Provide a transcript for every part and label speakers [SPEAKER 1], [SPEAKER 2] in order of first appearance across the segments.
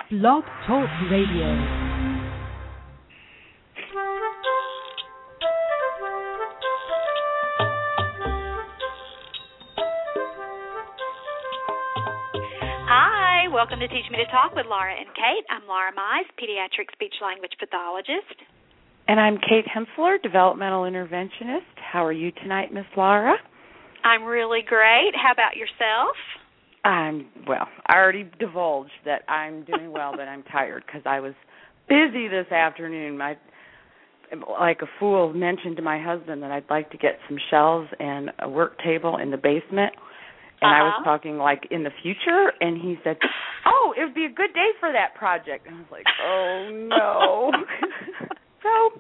[SPEAKER 1] Blog Talk Radio.
[SPEAKER 2] Welcome to Teach Me to Talk with Laura and Kate. I'm Laura Mize, pediatric speech-language pathologist.
[SPEAKER 3] And I'm Kate Hensler, developmental interventionist. How are you tonight, Miss Laura?
[SPEAKER 2] I'm really great. How about yourself?
[SPEAKER 3] I already divulged that I'm doing well, but I'm tired because I was busy this afternoon. Like a fool, mentioned to my husband that I'd like to get some shelves and a work table in the basement. And I was talking, like, in the future, and he said, oh, it would be a good day for that project. And I was like, oh, no. So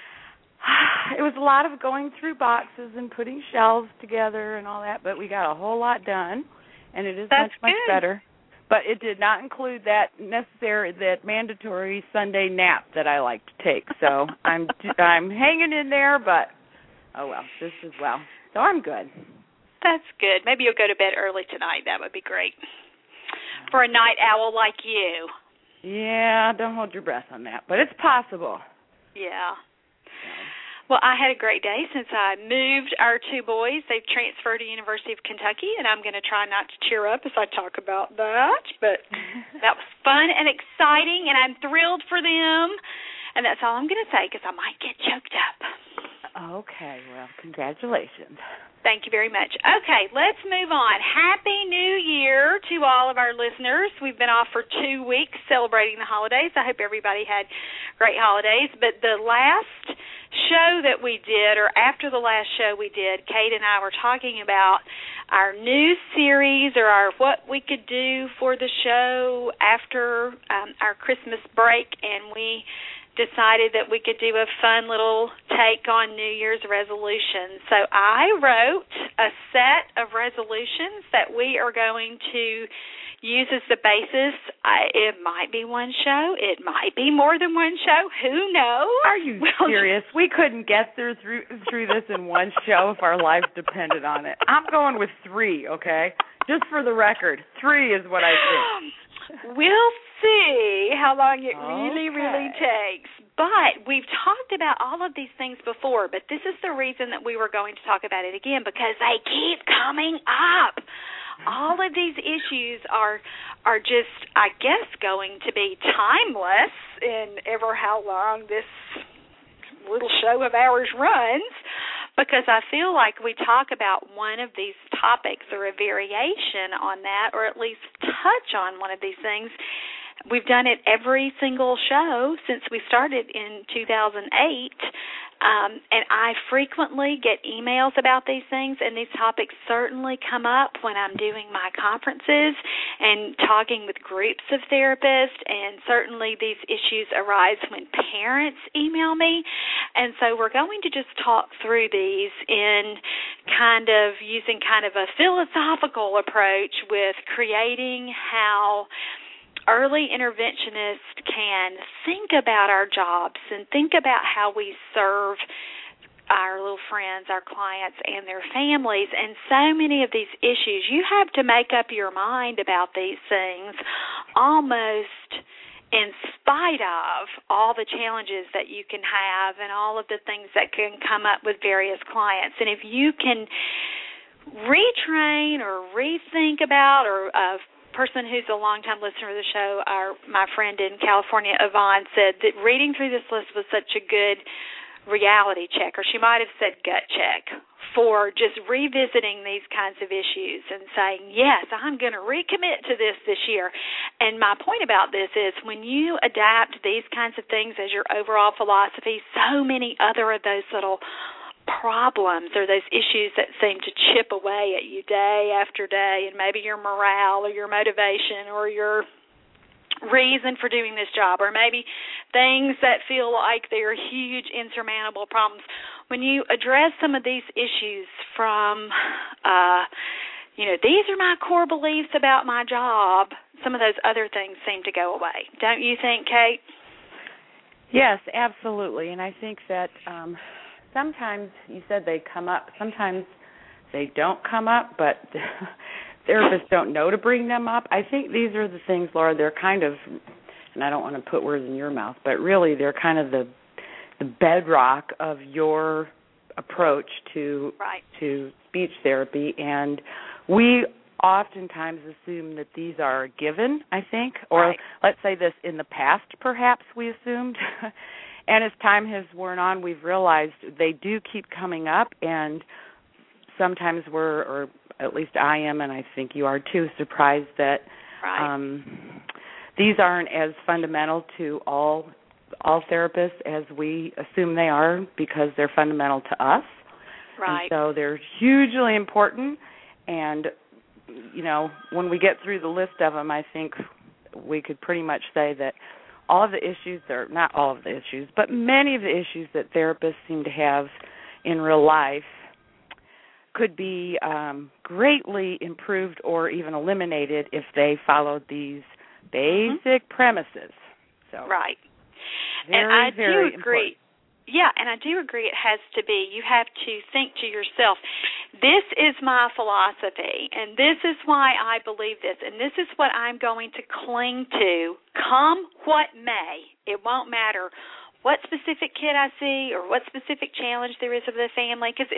[SPEAKER 3] it was a lot of going through boxes and putting shelves together and all that, but we got a whole lot done, and it is much better. But it did not include that mandatory Sunday nap that I like to take. So I'm hanging in there, but, oh, well, this is well. So I'm good.
[SPEAKER 2] That's good. Maybe you'll go to bed early tonight. That would be great. For a night owl like you.
[SPEAKER 3] Yeah, don't hold your breath on that, but it's possible.
[SPEAKER 2] Yeah. Well, I had a great day since I moved our two boys. They've transferred to University of Kentucky, and I'm going to try not to tear up as I talk about that. But that was fun and exciting, and I'm thrilled for them. And that's all I'm going to say because I might get choked up.
[SPEAKER 3] Okay, well, congratulations.
[SPEAKER 2] Thank you very much. Okay, let's move on. Happy New Year to all of our listeners. We've been off for 2 weeks celebrating the holidays. I hope everybody had great holidays. But the last show that we did, or after the last show we did, Kate and I were talking about our new series or our what we could do for the show after our Christmas break, and we decided that we could do a fun little take on New Year's resolutions. So I wrote a set of resolutions that we are going to use as the basis. It might be one show. It might be more than one show. Who knows?
[SPEAKER 3] Are you serious? We couldn't get through this in one show if our lives depended on it. I'm going with 3, okay? Just for the record, 3 is what I think.
[SPEAKER 2] We'll see how long it really takes. But we've talked about all of these things before, but this is the reason that we were going to talk about it again, because they keep coming up. All of these issues are just, I guess, going to be timeless in ever how long this little show of ours runs, because I feel like we talk about one of these topics or a variation on that, or at least touch on one of these things. We've done it every single show since we started in 2008, and I frequently get emails about these things, and these topics certainly come up when I'm doing my conferences and talking with groups of therapists, and certainly these issues arise when parents email me. And so we're going to just talk through these in using a philosophical approach with creating how early interventionists can think about our jobs and think about how we serve our little friends, our clients, and their families. And so many of these issues, you have to make up your mind about these things almost in spite of all the challenges that you can have and all of the things that can come up with various clients. And if you can retrain or rethink about, or person who's a longtime listener of the show, my friend in California, Yvonne, said that reading through this list was such a good reality check, or she might have said gut check, for just revisiting these kinds of issues and saying, yes, I'm going to recommit to this year. And my point about this is when you adapt these kinds of things as your overall philosophy, so many other of those little problems or those issues that seem to chip away at you day after day, and maybe your morale or your motivation or your reason for doing this job, or maybe things that feel like they're huge insurmountable problems. When you address some of these issues from these are my core beliefs about my job, some of those other things seem to go away. Don't you think, Kate?
[SPEAKER 3] Yes, absolutely. And I think that sometimes you said they come up. Sometimes they don't come up, but therapists don't know to bring them up. I think these are the things, Laura, they're kind of and I don't want to put words in your mouth, but really they're kind of the bedrock of your approach to speech therapy, and we oftentimes assume that these are a given, I think, or let's say this, in the past perhaps we assumed, and as time has worn on, we've realized they do keep coming up, and sometimes we're, or at least I am, and I think you are too, surprised that these aren't as fundamental to all therapists as we assume they are, because they're fundamental to us.
[SPEAKER 2] Right.
[SPEAKER 3] And so they're hugely important, and, you know, when we get through the list of them, I think we could pretty much say that all of the issues, or not all of the issues, but many of the issues that therapists seem to have in real life could be greatly improved or even eliminated if they followed these basic premises. So
[SPEAKER 2] right.
[SPEAKER 3] Very,
[SPEAKER 2] and I
[SPEAKER 3] very
[SPEAKER 2] do agree.
[SPEAKER 3] Important.
[SPEAKER 2] Yeah, and I do agree it has to be. You have to think to yourself, this is my philosophy, and this is why I believe this, and this is what I'm going to cling to, come what may. It won't matter what specific kid I see or what specific challenge there is of the family, because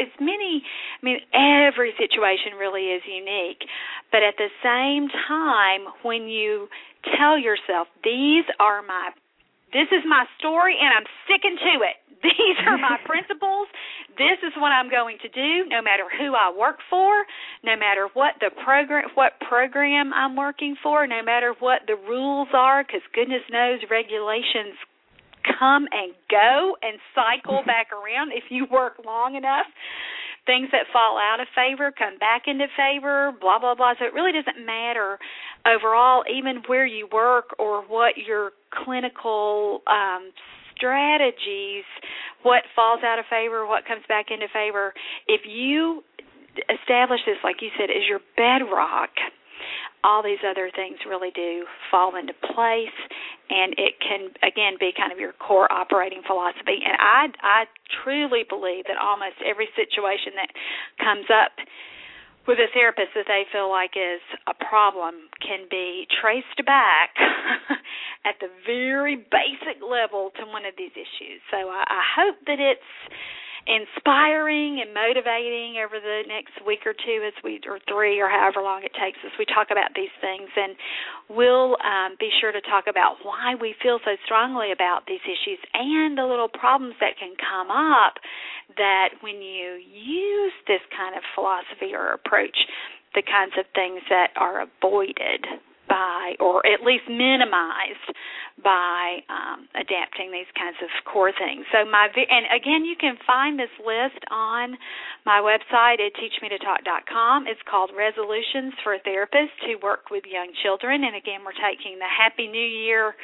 [SPEAKER 2] every situation really is unique. But at the same time, when you tell yourself, this is my story and I'm sticking to it. These are my principles. This is what I'm going to do, no matter who I work for, no matter what program I'm working for, no matter what the rules are, because goodness knows regulations come and go and cycle back around if you work long enough. Things that fall out of favor come back into favor, blah, blah, blah. So it really doesn't matter overall, even where you work or what your clinical strategies, what falls out of favor, what comes back into favor. If you establish this, like you said, as your bedrock, all these other things really do fall into place, and it can, again, be kind of your core operating philosophy. And I truly believe that almost every situation that comes up with a therapist that they feel like is a problem can be traced back at the very basic level to one of these issues. So I hope that it's inspiring and motivating over the next week or two or three or however long it takes as we talk about these things. And we'll be sure to talk about why we feel so strongly about these issues and the little problems that can come up that when you use this kind of philosophy or approach, the kinds of things that are avoided by, or at least minimized by adapting these kinds of core things. So and again, you can find this list on my website at teachmetotalk.com. It's called Resolutions for Therapists Who Work with Young Children. And again, we're taking the Happy New Year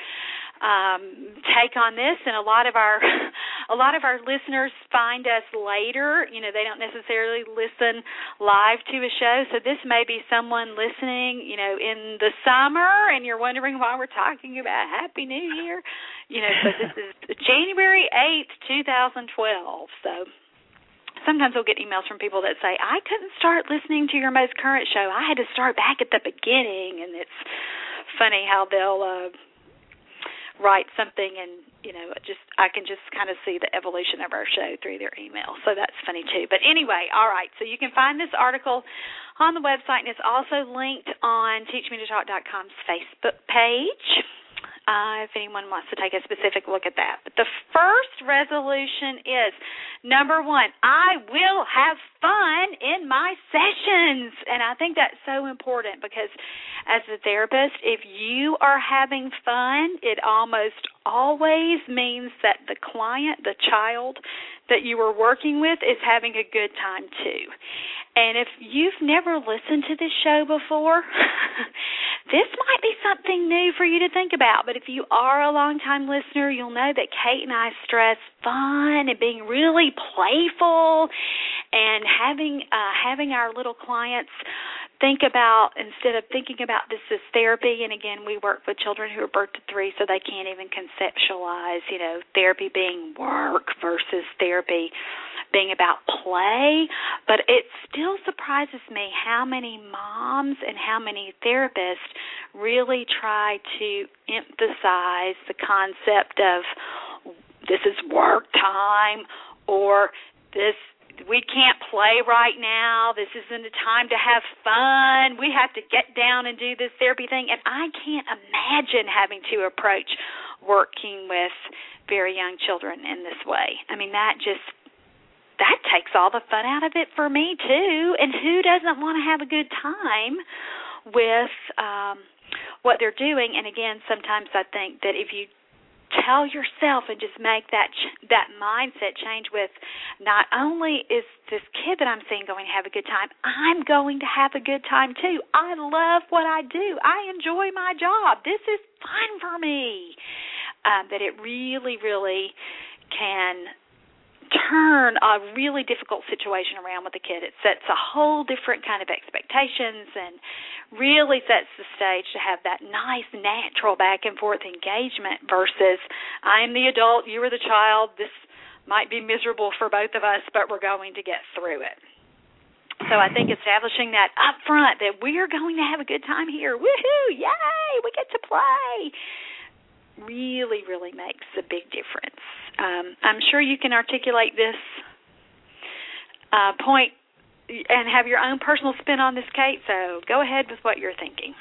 [SPEAKER 2] take on this, and a lot of our listeners find us later. You know, they don't necessarily listen live to a show, so this may be someone listening, you know, in the summer, and you're wondering why we're talking about Happy New Year. You know, so this is January 8th, 2012. So sometimes we'll get emails from people that say, I couldn't start listening to your most current show. I had to start back at the beginning, and it's funny how they'll write something, and I can just kind of see the evolution of our show through their email. So that's funny too. But anyway, all right. So you can find this article on the website, and it's also linked on TeachMeToTalk.com's Facebook page. If anyone wants to take a specific look at that. But the first resolution is, number one, I will have fun in my sessions. And I think that's so important because as a therapist, if you are having fun, it almost always means that the client, the child that you are working with, is having a good time too. And if you've never listened to this show before, this might be something new for you to think about. But if you are a long-time listener, you'll know that Kate and I stress fun and being really playful and having our little clients instead of thinking about this as therapy, and again, we work with children who are birth to 3, so they can't even conceptualize, therapy being work versus therapy being about play. But it still surprises me how many moms and how many therapists really try to emphasize the concept of this is work time, or this, we can't play right now, this isn't a time to have fun, we have to get down and do this therapy thing. And I can't imagine having to approach working with very young children in this way. I mean, that takes all the fun out of it for me too. And who doesn't want to have a good time with what they're doing? And again, sometimes I think that if you tell yourself and just make that mindset change with, not only is this kid that I'm seeing going to have a good time, I'm going to have a good time too. I love what I do. I enjoy my job. This is fun for me. That it really, really can turn a really difficult situation around with the kid. It sets a whole different kind of expectations and really sets the stage to have that nice, natural back and forth engagement versus I am the adult, you are the child, this might be miserable for both of us, but we're going to get through it. So I think establishing that up front, that we're going to have a good time here, woohoo, yay, we get to play, really, really makes a big difference. I'm sure you can articulate this point and have your own personal spin on this, Kate, so go ahead with what you're thinking.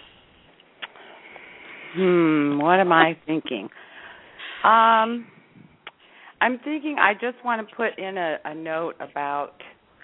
[SPEAKER 3] What am I thinking? I'm thinking I just want to put in a note about,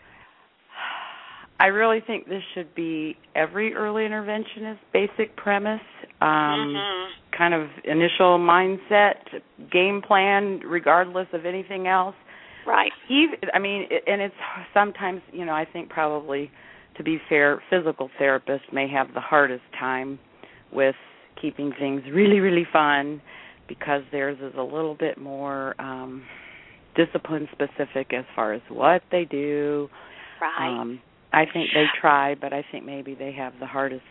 [SPEAKER 3] I really think this should be every early interventionist basic premise, kind of initial mindset, game plan, regardless of anything else.
[SPEAKER 2] Right.
[SPEAKER 3] And it's sometimes, I think probably, to be fair, physical therapists may have the hardest time with keeping things really, really fun because theirs is a little bit more discipline specific as far as what they do.
[SPEAKER 2] Right.
[SPEAKER 3] I think they try, but I think maybe they have the hardest.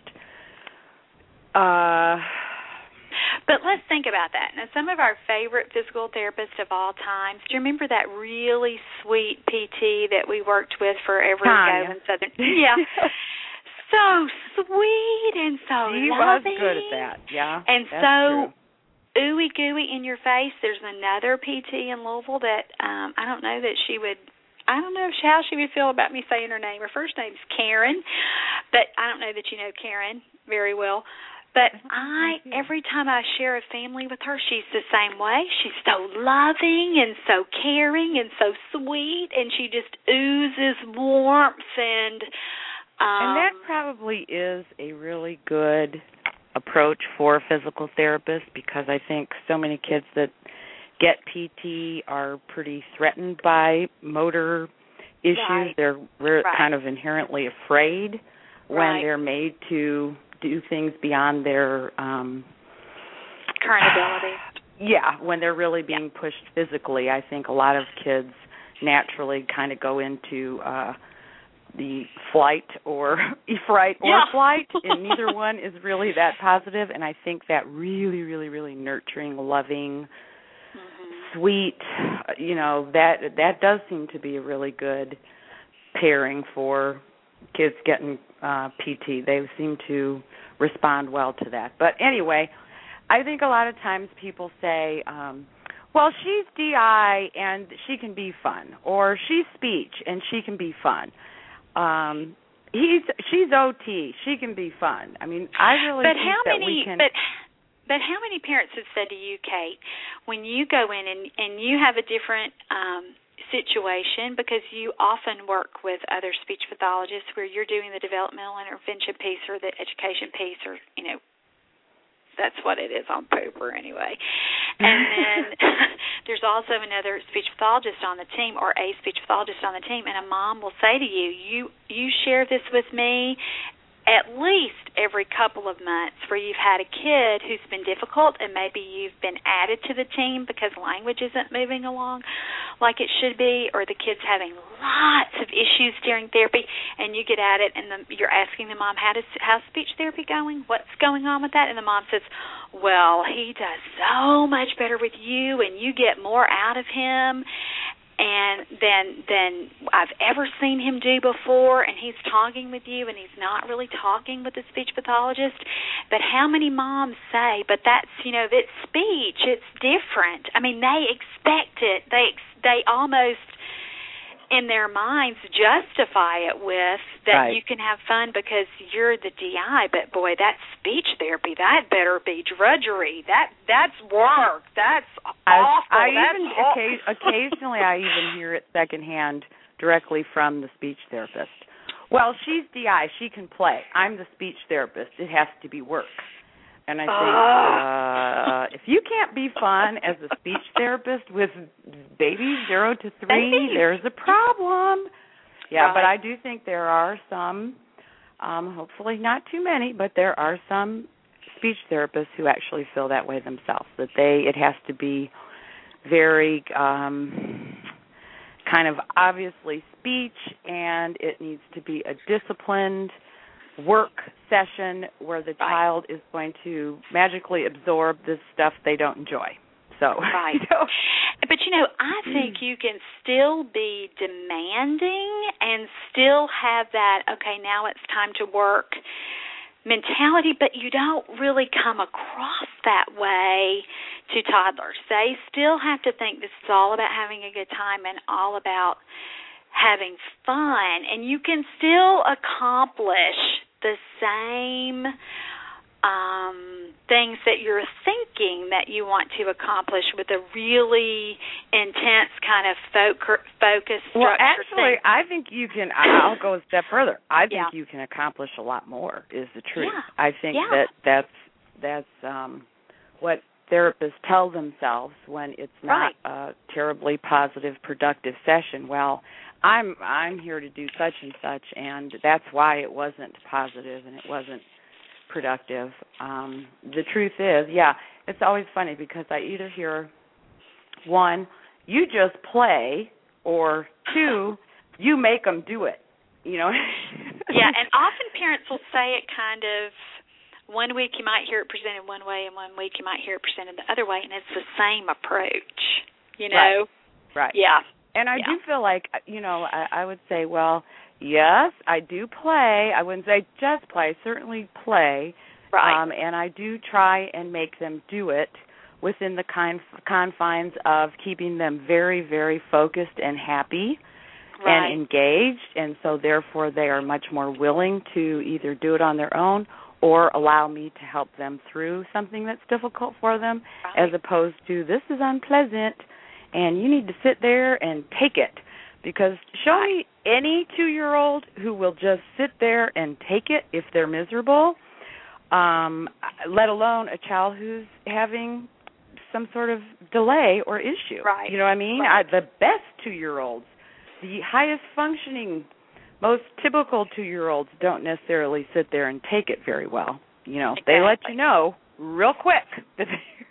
[SPEAKER 2] But let's think about that. Now, some of our favorite physical therapists of all time, do you remember that really sweet PT that we worked with forever ago in Southern? Yeah. So sweet and so
[SPEAKER 3] she
[SPEAKER 2] loving.
[SPEAKER 3] Was good at that, yeah.
[SPEAKER 2] And so ooey gooey in your face. There's another PT in Louisville that I don't know how she would feel about me saying her name. Her first name's Karen, but I don't know that you know Karen very well. But every time I share a family with her, she's the same way. She's so loving and so caring and so sweet, and she just oozes warmth and
[SPEAKER 3] that probably is a really good approach for a physical therapist, because I think so many kids that get PT are pretty threatened by motor issues.
[SPEAKER 2] Right.
[SPEAKER 3] They're kind of inherently afraid when they're made to do things beyond their
[SPEAKER 2] current ability.
[SPEAKER 3] Yeah, when they're really being pushed physically. I think a lot of kids naturally kind of go into the flight or flight, and neither one is really that positive. And I think that really, really, really nurturing, loving, sweet, that does seem to be a really good pairing for kids getting PT. They seem to respond well to that. But anyway, I think a lot of times people say, well, she's DI and she can be fun, or she's speech and she can be fun. She's OT, she can be fun. I mean, I really think that we can.
[SPEAKER 2] But how many parents have said to you, Kate, when you go in and you have a different situation, because you often work with other speech pathologists where you're doing the developmental intervention piece or the education piece, or, that's what it is on paper anyway. And then there's also another speech pathologist on the team, or a speech pathologist on the team, and a mom will say to you, you share this with me, at least every couple of months where you've had a kid who's been difficult and maybe you've been added to the team because language isn't moving along like it should be, or the kid's having lots of issues during therapy, and you get at it and you're asking the mom, how's speech therapy going? What's going on with that? And the mom says, well, he does so much better with you and you get more out of him and than I've ever seen him do before, and he's talking with you and he's not really talking with the speech pathologist. But how many moms say, but that's, it's speech, it's different. I mean, they expect it. They almost, in their minds, justify it with that you can have fun because you're the DI, but boy, that's speech therapy. That better be drudgery. That's work. That's awful.
[SPEAKER 3] Occasionally I even hear it secondhand directly from the speech therapist. Well, she's DI. She can play. I'm the speech therapist. It has to be work. And I think if you can't be fun as a speech therapist with babies 0 to 3, there's a problem. Yeah, right. But I do think there are some, hopefully not too many, but there are some speech therapists who actually feel that way themselves, that it has to be very kind of obviously speech, and it needs to be a disciplined work session where the child is going to magically absorb this stuff they don't enjoy. So,
[SPEAKER 2] But, I think you can still be demanding and still have that, okay, now it's time to work mentality, but you don't really come across that way to toddlers. They still have to think this is all about having a good time and all about having fun, and you can still accomplish the same things that you're thinking that you want to accomplish with a really intense kind of focus structure.
[SPEAKER 3] Well, actually, I think you can. I'll go a step further. I think you can accomplish a lot more. Is the truth. Yeah. I think that's what therapists tell themselves when it's not a terribly positive, productive session. Well, I'm here to do such and such, and that's why it wasn't positive and it wasn't productive. The truth is, it's always funny because I either hear, 1, you just play, or 2, you make them do it.
[SPEAKER 2] Yeah, and often parents will say it kind of, one week you might hear it presented one way, and one week you might hear it presented the other way, and it's the same approach,
[SPEAKER 3] Right.
[SPEAKER 2] Yeah.
[SPEAKER 3] And I do feel like, I would say, well, yes, I do play. I wouldn't say just play. I certainly play.
[SPEAKER 2] Right.
[SPEAKER 3] And I do try and make them do it within the confines of keeping them very, very focused and happy and engaged. And so, therefore, they are much more willing to either do it on their own or allow me to help them through something that's difficult for them, as opposed to, this is unpleasant, and you need to sit there and take it. Because show me any 2-year-old who will just sit there and take it if they're miserable, let alone a child who's having some sort of delay or issue.
[SPEAKER 2] Right.
[SPEAKER 3] You know what I mean? The best 2-year-olds, the highest functioning, most typical 2-year-olds don't necessarily sit there and take it very well. Exactly. They let you know real quick that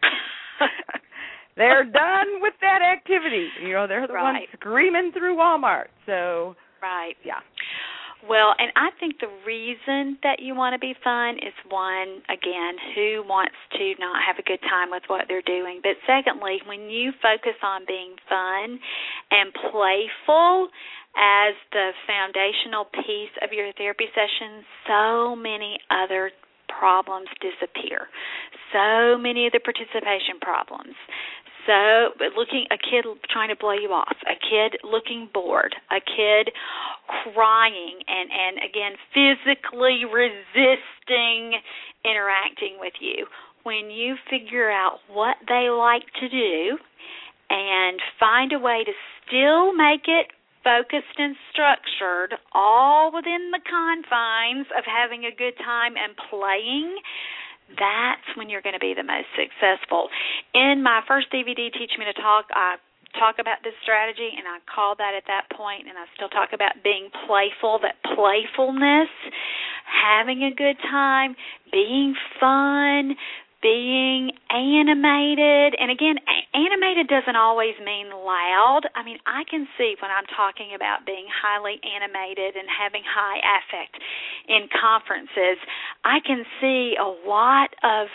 [SPEAKER 3] they're done with that activity. They're the ones screaming through Walmart. So, yeah.
[SPEAKER 2] Well, and I think the reason that you want to be fun is, one, again, who wants to not have a good time with what they're doing? But secondly, when you focus on being fun and playful as the foundational piece of your therapy session, so many other problems disappear. So many of the participation problems. So a kid trying to blow you off, a kid looking bored, a kid crying and again, physically resisting interacting with you. When you figure out what they like to do and find a way to still make it focused and structured, all within the confines of having a good time and playing, that's when you're going to be the most successful. In my first DVD, Teach Me to Talk, I talk about this strategy, and I call that at that point, and I still talk about being playful, that playfulness having a good time, being fun, being animated. And again, animated doesn't always mean loud. I mean, I can see when I'm talking about being highly animated and having high affect in conferences, I can see a lot of,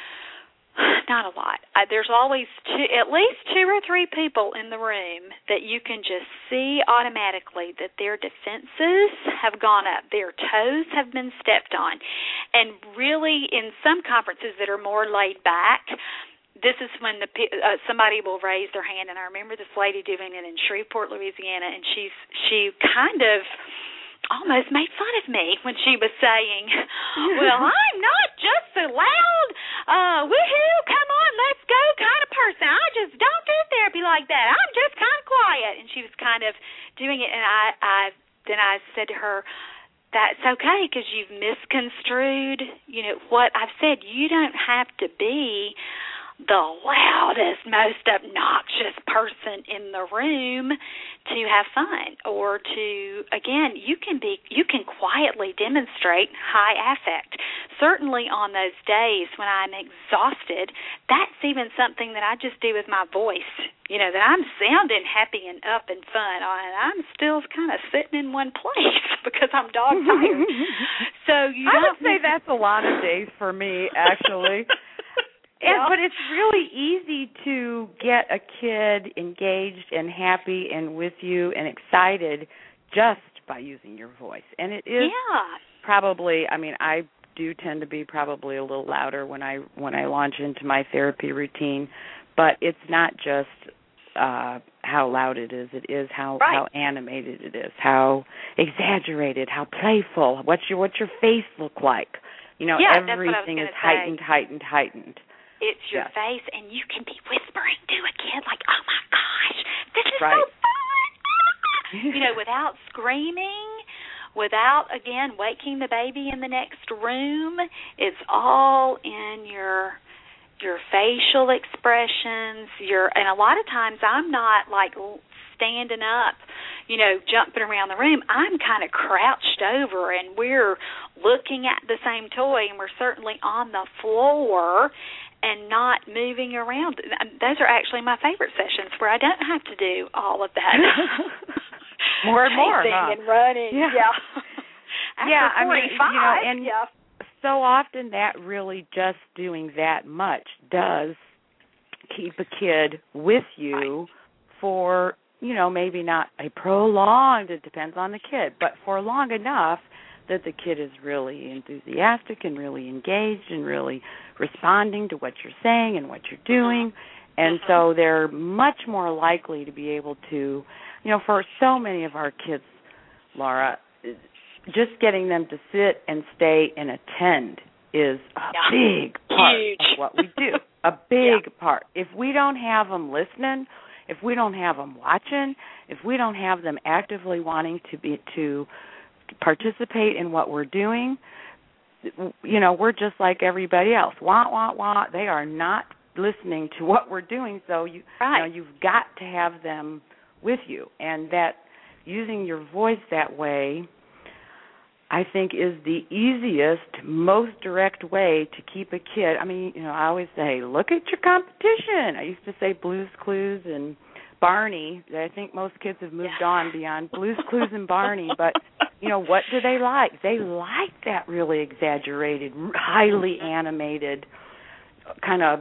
[SPEAKER 2] not a lot, there's always at least 2 or 3 people in the room that you can just see automatically that their defenses have gone up, their toes have been stepped on. And really, in some conferences that are more laid back, this is when somebody will raise their hand. And I remember this lady doing it in Shreveport, Louisiana, and she kind of almost made fun of me when she was saying, well, I'm not just a loud, woohoo, come on, let's go kind of person. I just don't do therapy like that. I'm just kind of quiet. And she was kind of doing it, and then I said to her, that's okay, because you've misconstrued, what I've said. You don't have to be the loudest, most obnoxious person in the room to have fun, or to, again, you can quietly demonstrate high affect. Certainly on those days when I'm exhausted, that's even something that I just do with my voice, that I'm sounding happy and up and fun, and I'm still kind of sitting in one place because I'm dog tired. So
[SPEAKER 3] I would say that's a lot of days for me, actually. But it's really easy to get a kid engaged and happy and with you and excited just by using your voice. And it is probably, I do tend to be probably a little louder when I launch into my therapy routine, but it's not just how loud it is how animated it is, how exaggerated, how playful, what's your face look like. Everything is heightened.
[SPEAKER 2] It's your face, and you can be whispering to a kid like, oh, my gosh, this is so fun. Without screaming, without, again, waking the baby in the next room. It's all in your facial expressions. And a lot of times I'm not, like, standing up, jumping around the room. I'm kind of crouched over, and we're looking at the same toy, and we're certainly on the floor and not moving around. Those are actually my favorite sessions, where I don't have to do all of that.
[SPEAKER 3] More and more,
[SPEAKER 2] and running. After 45,
[SPEAKER 3] so often that really just doing that much does keep a kid with you for, maybe not a prolonged, it depends on the kid, but for long enough that the kid is really enthusiastic and really engaged and really responding to what you're saying and what you're doing. And so they're much more likely to be able to, for so many of our kids, Laura, just getting them to sit and stay and attend is a big part of what we do, a big part. If we don't have them listening, if we don't have them watching, if we don't have them actively wanting to participate in what we're doing, we're just like everybody else. Wah, wah, wah. They are not listening to what we're doing, so you've got to have them with you. And that using your voice that way, I think, is the easiest, most direct way to keep a kid. I always say, look at your competition. I used to say Blue's Clues and Barney. I think most kids have moved on beyond Blue's Clues and Barney, but what do they like? They like that really exaggerated, highly animated, kind of,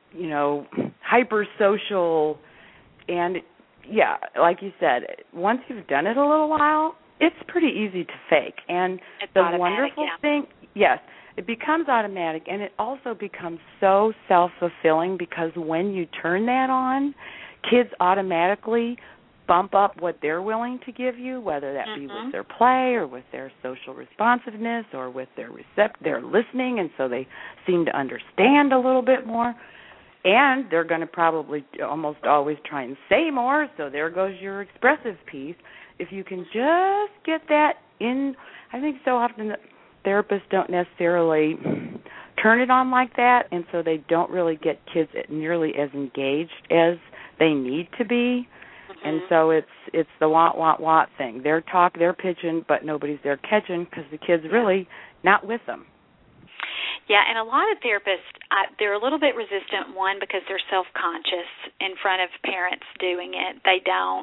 [SPEAKER 3] hyper social. And, like you said, once you've done it a little while, it's pretty easy to fake. And
[SPEAKER 2] it's
[SPEAKER 3] the
[SPEAKER 2] automatic,
[SPEAKER 3] wonderful thing, it becomes automatic, and it also becomes so self-fulfilling, because when you turn that on, kids automatically bump up what they're willing to give you, whether that be with their play or with their social responsiveness or with their listening, and so they seem to understand a little bit more. And they're going to probably almost always try and say more, so there goes your expressive piece. If you can just get that in, I think so often therapists don't necessarily turn it on like that, and so they don't really get kids nearly as engaged as they need to be. And so it's the want thing. They're pitching, but nobody's there catching because the kid's really not with them.
[SPEAKER 2] Yeah, and a lot of therapists, they're a little bit resistant, one, because they're self-conscious in front of parents doing it. They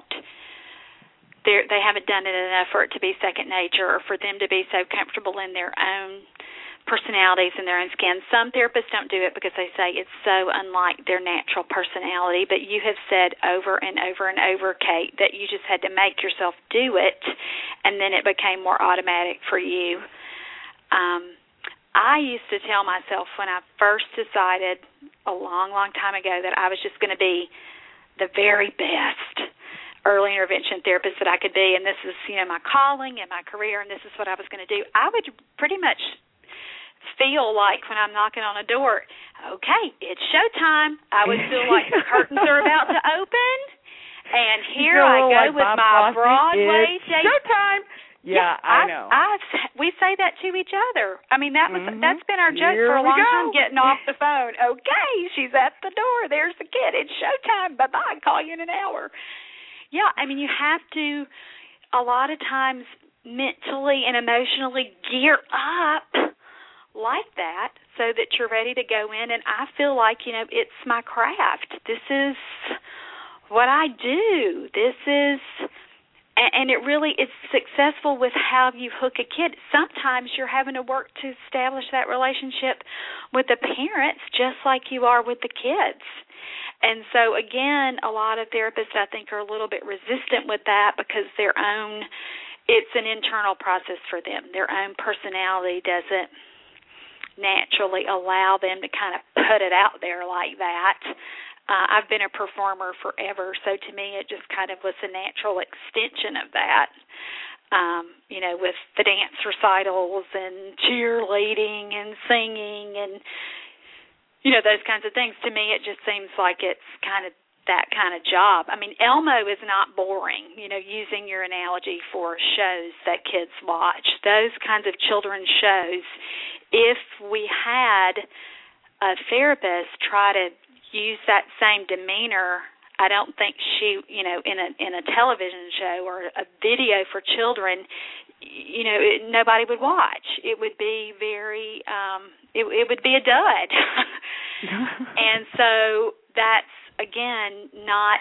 [SPEAKER 2] haven't done it enough for it to be second nature or for them to be so comfortable in their own personalities and their own skin. Some therapists don't do it because they say it's so unlike their natural personality, but you have said over and over and over, Kate, that you just had to make yourself do it, and then it became more automatic for you. I used to tell myself when I first decided a long, long time ago that I was just going to be the very best early intervention therapist that I could be, and this is, my calling and my career, and this is what I was going to do. I would pretty much feel like when I'm knocking on a door, okay, it's showtime. I would feel like the curtains are about to open, and here I go with my Broadway
[SPEAKER 3] date. Showtime. Yeah, I know.
[SPEAKER 2] We say that to each other. I mean, that's been our joke for a long time, getting off the phone. Okay, she's at the door. There's the kid. It's showtime. Bye-bye. Call you in an hour. Yeah, I mean, you have to, a lot of times, mentally and emotionally gear up like that so that you're ready to go in. And I feel like, it's my craft. This is what I do. This is... And it's successful with how you hook a kid. Sometimes you're having to work to establish that relationship with the parents just like you are with the kids. And so, again, a lot of therapists, I think, are a little bit resistant with that because it's an internal process for them. Their own personality doesn't naturally allow them to kind of put it out there like that. I've been a performer forever, so to me it just kind of was a natural extension of that, with the dance recitals and cheerleading and singing and, those kinds of things. To me it just seems like it's kind of that kind of job. I mean, Elmo is not boring, using your analogy for shows that kids watch. Those kinds of children's shows, if we had a therapist try to use that same demeanor, I don't think she, in a television show or a video for children, nobody would watch. It would be very, it would be a dud. And so that's, again, not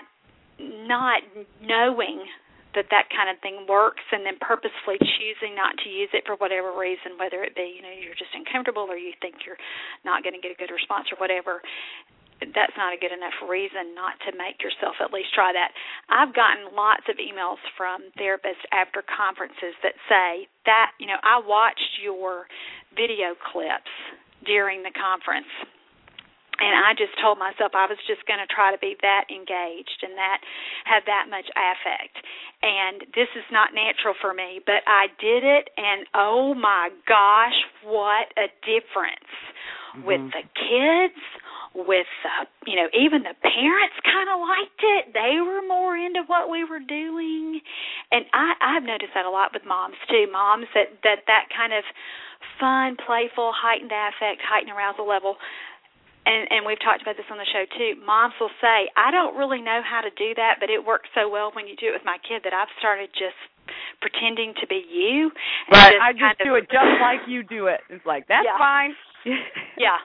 [SPEAKER 2] knowing that kind of thing works and then purposefully choosing not to use it for whatever reason, whether it be, you're just uncomfortable or you think you're not going to get a good response or whatever. That's not a good enough reason not to make yourself at least try that. I've gotten lots of emails from therapists after conferences that say that, I watched your video clips during the conference, and I just told myself I was just going to try to be that engaged and that have that much affect. And this is not natural for me, but I did it, and oh my gosh, what a difference with the kids. With, even the parents kind of liked it. They were more into what we were doing. And I've noticed that a lot with moms, too. Moms that kind of fun, playful, heightened affect, heightened arousal level. And we've talked about this on the show, too. Moms will say, I don't really know how to do that, but it works so well when you do it with my kid that I've started just pretending to be you.
[SPEAKER 3] Right, I just do it just like you do it. It's like, that's fine.
[SPEAKER 2] Yeah.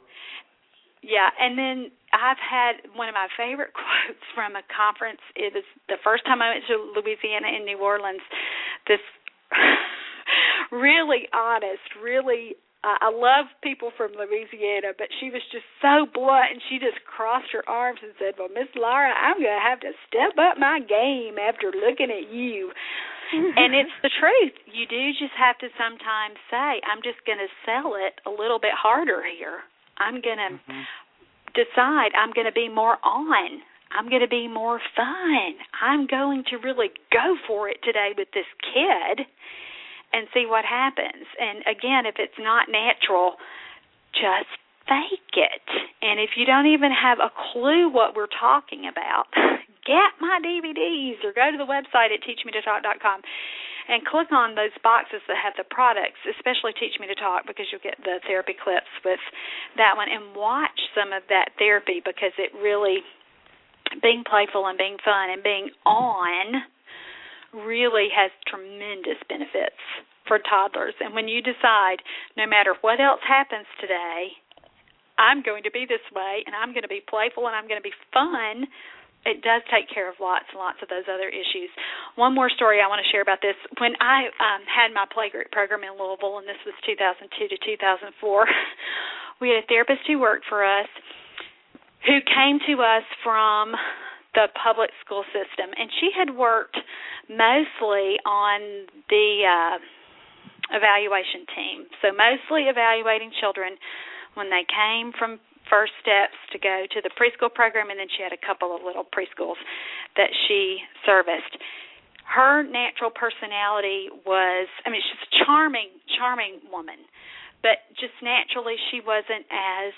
[SPEAKER 2] Yeah, and then I've had one of my favorite quotes from a conference. It was the first time I went to Louisiana in New Orleans. This really honest, really, I love people from Louisiana, but she was just so blunt, and she just crossed her arms and said, well, Miss Laura, I'm going to have to step up my game after looking at you. And it's the truth. You do just have to sometimes say, I'm just going to sell it a little bit harder here. I'm going to decide I'm going to be more on. I'm going to be more fun. I'm going to really go for it today with this kid and see what happens. And, again, if it's not natural, just fake it. And if you don't even have a clue what we're talking about, get my DVDs or go to the website at teachmetotalk.com. and click on those boxes that have the products, especially Teach Me to Talk, because you'll get the therapy clips with that one, and watch some of that therapy because it really being playful and being fun and being on really has tremendous benefits for toddlers. And when you decide, no matter what else happens today, I'm going to be this way, and I'm going to be playful, and I'm going to be fun, it does take care of lots and lots of those other issues. One more story I want to share about this. When I had my playgroup program in Louisville, and this was 2002 to 2004, we had a therapist who worked for us who came to us from the public school system, and she had worked mostly on the evaluation team, so mostly evaluating children when they came from first steps to go to the preschool program, and then she had a couple of little preschools that she serviced. Her natural personality was, she's a charming woman, but just naturally she wasn't as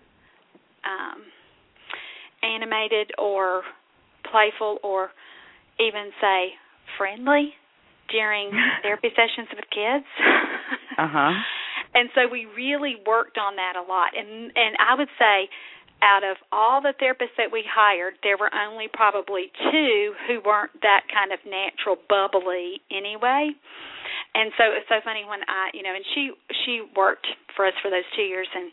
[SPEAKER 2] animated or playful or even, say, friendly during therapy sessions with kids.
[SPEAKER 3] Uh-huh.
[SPEAKER 2] And so we really worked on that a lot. And I would say out of all the therapists that we hired, there were only probably two who weren't that kind of natural bubbly anyway. And so it's so funny when and she worked for us for those 2 years and,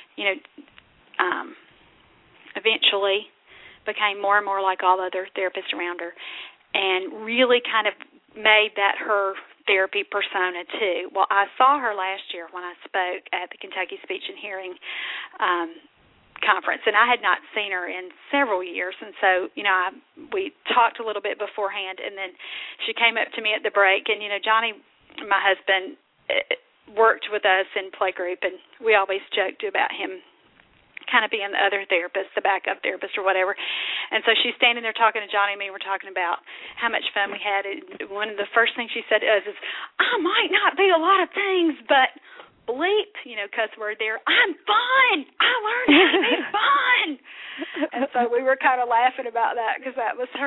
[SPEAKER 2] eventually became more and more like all other therapists around her and really kind of made that her therapy persona too. Well, I saw her last year when I spoke at the Kentucky Speech and Hearing conference, and I had not seen her in several years, and so, we talked a little bit beforehand, and then she came up to me at the break, and, Johnny, my husband, worked with us in playgroup, and we always joked about him kind of being the other therapist, the backup therapist or whatever. And so she's standing there talking to Johnny and me. We're talking about how much fun we had. And one of the first things she said to us is, I might not be a lot of things, but bleep, cuss word there, I'm fun. I learned how to be fun. And so we were kind of laughing about that because that was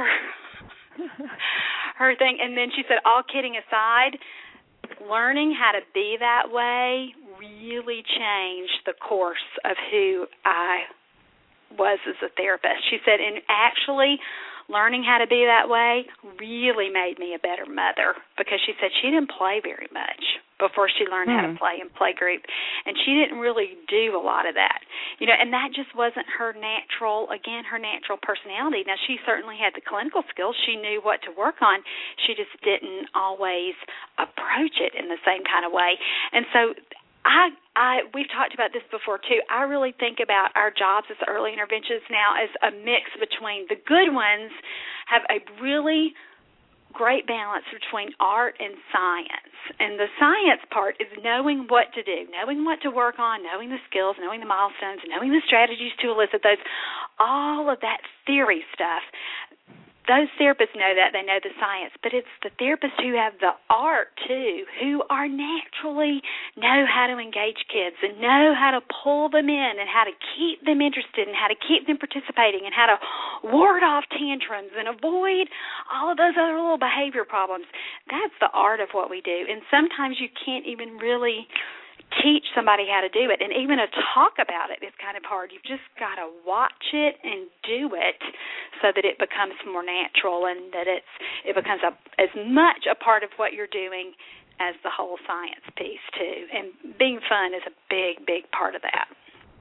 [SPEAKER 2] her thing. And then she said, all kidding aside, learning how to be that way really changed the course of who I was as a therapist. She said, and actually learning how to be that way really made me a better mother because she said she didn't play very much before she learned how to play in playgroup, and she didn't really do a lot of that. And that just wasn't her natural personality. Now, she certainly had the clinical skills. She knew what to work on. She just didn't always approach it in the same kind of way. And so we've talked about this before, too. I really think about our jobs as early interventionists now as a mix between the good ones have a really great balance between art and science. And the science part is knowing what to do, knowing what to work on, knowing the skills, knowing the milestones, knowing the strategies to elicit those, all of that theory stuff. Those therapists know that. They know the science. But it's the therapists who have the art, too, who are naturally know how to engage kids and know how to pull them in and how to keep them interested and how to keep them participating and how to ward off tantrums and avoid all of those other little behavior problems. That's the art of what we do. And sometimes you can't even really teach somebody how to do it, and even to talk about it is kind of hard. You've just got to watch it and do it so that it becomes more natural and that it becomes as much a part of what you're doing as the whole science piece too. And being fun is a big, big part of that.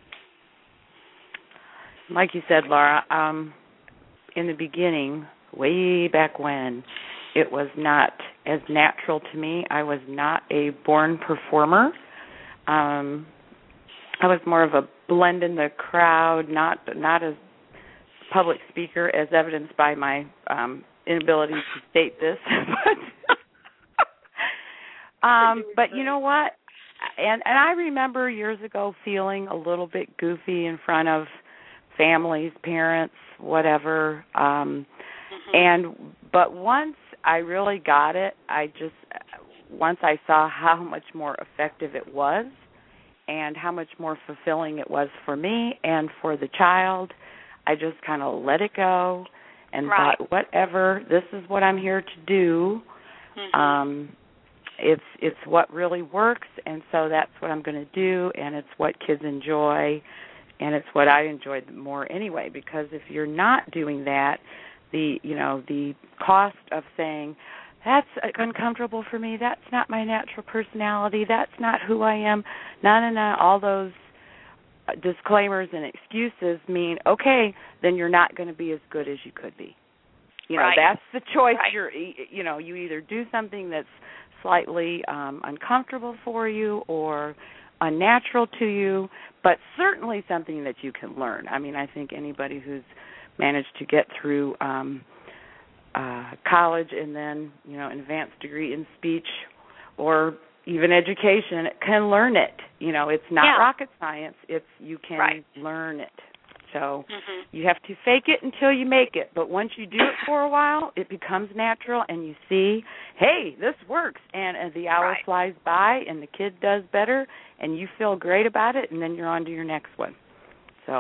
[SPEAKER 3] Like you said, Laura, in the beginning, way back when, it was not as natural to me. I was not a born performer. I was more of a blend in the crowd, not a public speaker, as evidenced by my inability to state this. But you know what? And I remember years ago feeling a little bit goofy in front of families, parents, whatever. But once I really got it, once I saw how much more effective it was and how much more fulfilling it was for me and for the child, I just kind of let it go and thought, whatever, this is what I'm here to do. It's what really works, and so that's what I'm going to do, and it's what kids enjoy And it's what I enjoyed more anyway, because if you're not doing that, the cost of saying, that's uncomfortable for me, that's not my natural personality, that's not who I am, all those disclaimers and excuses mean, okay, then you're not going to be as good as you could be. That's the choice.
[SPEAKER 2] Right.
[SPEAKER 3] You either do something that's slightly uncomfortable for you or unnatural to you, but certainly something that you can learn. I mean, I think anybody who's managed to get through college and then, an advanced degree in speech or even education can learn it. It's not rocket science. You can learn it. So you have to fake it until you make it. But once you do it for a while, it becomes natural, and you see, hey, this works. And as the hour flies by and the kid does better, and you feel great about it, and then you're on to your next one. So.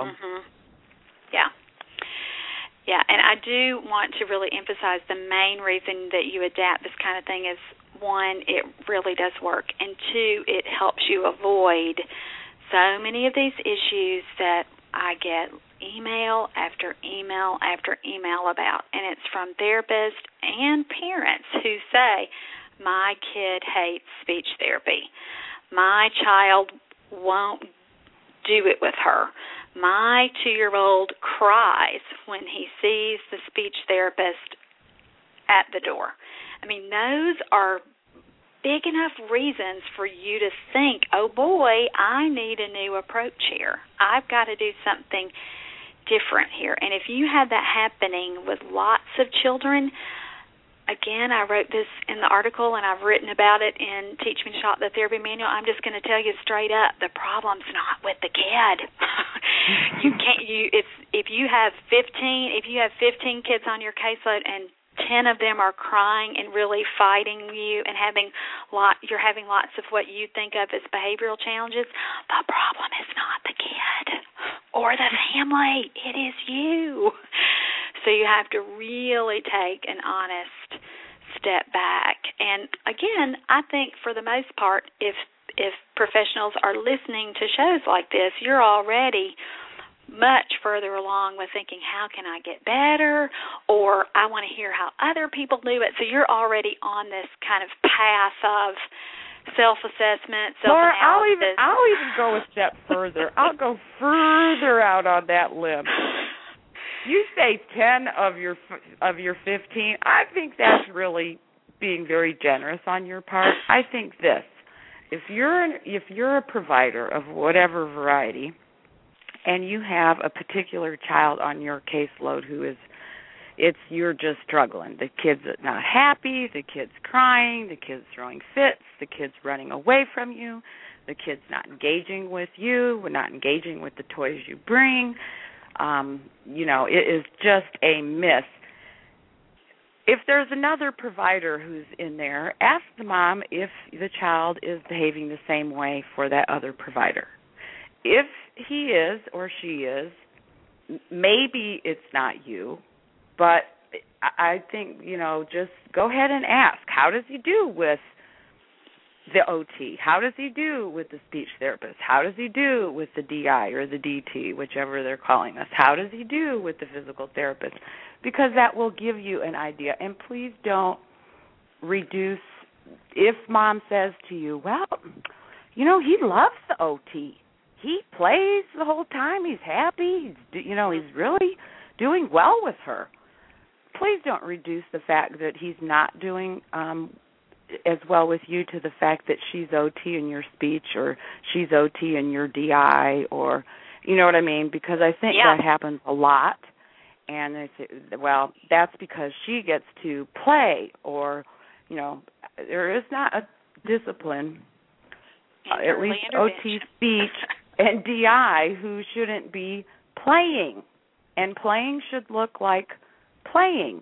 [SPEAKER 2] Yeah, and I do want to really emphasize the main reason that you adapt this kind of thing is, one, it really does work, and two, it helps you avoid so many of these issues that I get email after email after email about, and it's from therapists and parents who say, my kid hates speech therapy. My child won't do it with her. My 2-year-old cries when he sees the speech therapist at the door. I mean, those are big enough reasons for you to think, oh, boy, I need a new approach here. I've got to do something different here. And if you have that happening with lots of children, again, I wrote this in the article, and I've written about it in Teach Me to Shop, the Therapy Manual. I'm just going to tell you straight up, the problem's not with the kid. If you have 15 kids on your caseload and 10 of them are crying and really fighting you and you're having lots of what you think of as behavioral challenges, the problem is not the kid or the family. It is you. So you have to really take an honest step back. And again, I think for the most part, if professionals are listening to shows like this, you're already much further along with thinking, how can I get better? Or I want to hear how other people do it. So you're already on this kind of path of self-assessment, self-analysis.
[SPEAKER 3] Laura, I'll even go a step further. I'll go further out on that limb. You say 10 of your 15. I think that's really being very generous on your part. I think this: if you're a provider of whatever variety, and you have a particular child on your caseload you're just struggling. The kid's not happy, the kid's crying, the kid's throwing fits, the kid's running away from you, the kid's not engaging with you, not engaging with the toys you bring. It is just a miss. If there's another provider who's in there, ask the mom if the child is behaving the same way for that other provider. If he is or she is, maybe it's not you, but I think, just go ahead and ask, how does he do with the OT? How does he do with the speech therapist? How does he do with the DI or the DT, whichever they're calling us? How does he do with the physical therapist? Because that will give you an idea. And please don't reduce, if mom says to you, well, he loves the OT. He plays the whole time. He's happy. He's really doing well with her. Please don't reduce the fact that he's not doing as well with you to the fact that she's OT in your speech or she's OT in your DI, or, you know what I mean? Because I think that happens a lot. And they say, well, that's because she gets to play, or, there is not a discipline, at least OT speech and DI, who shouldn't be playing. And playing should look like playing,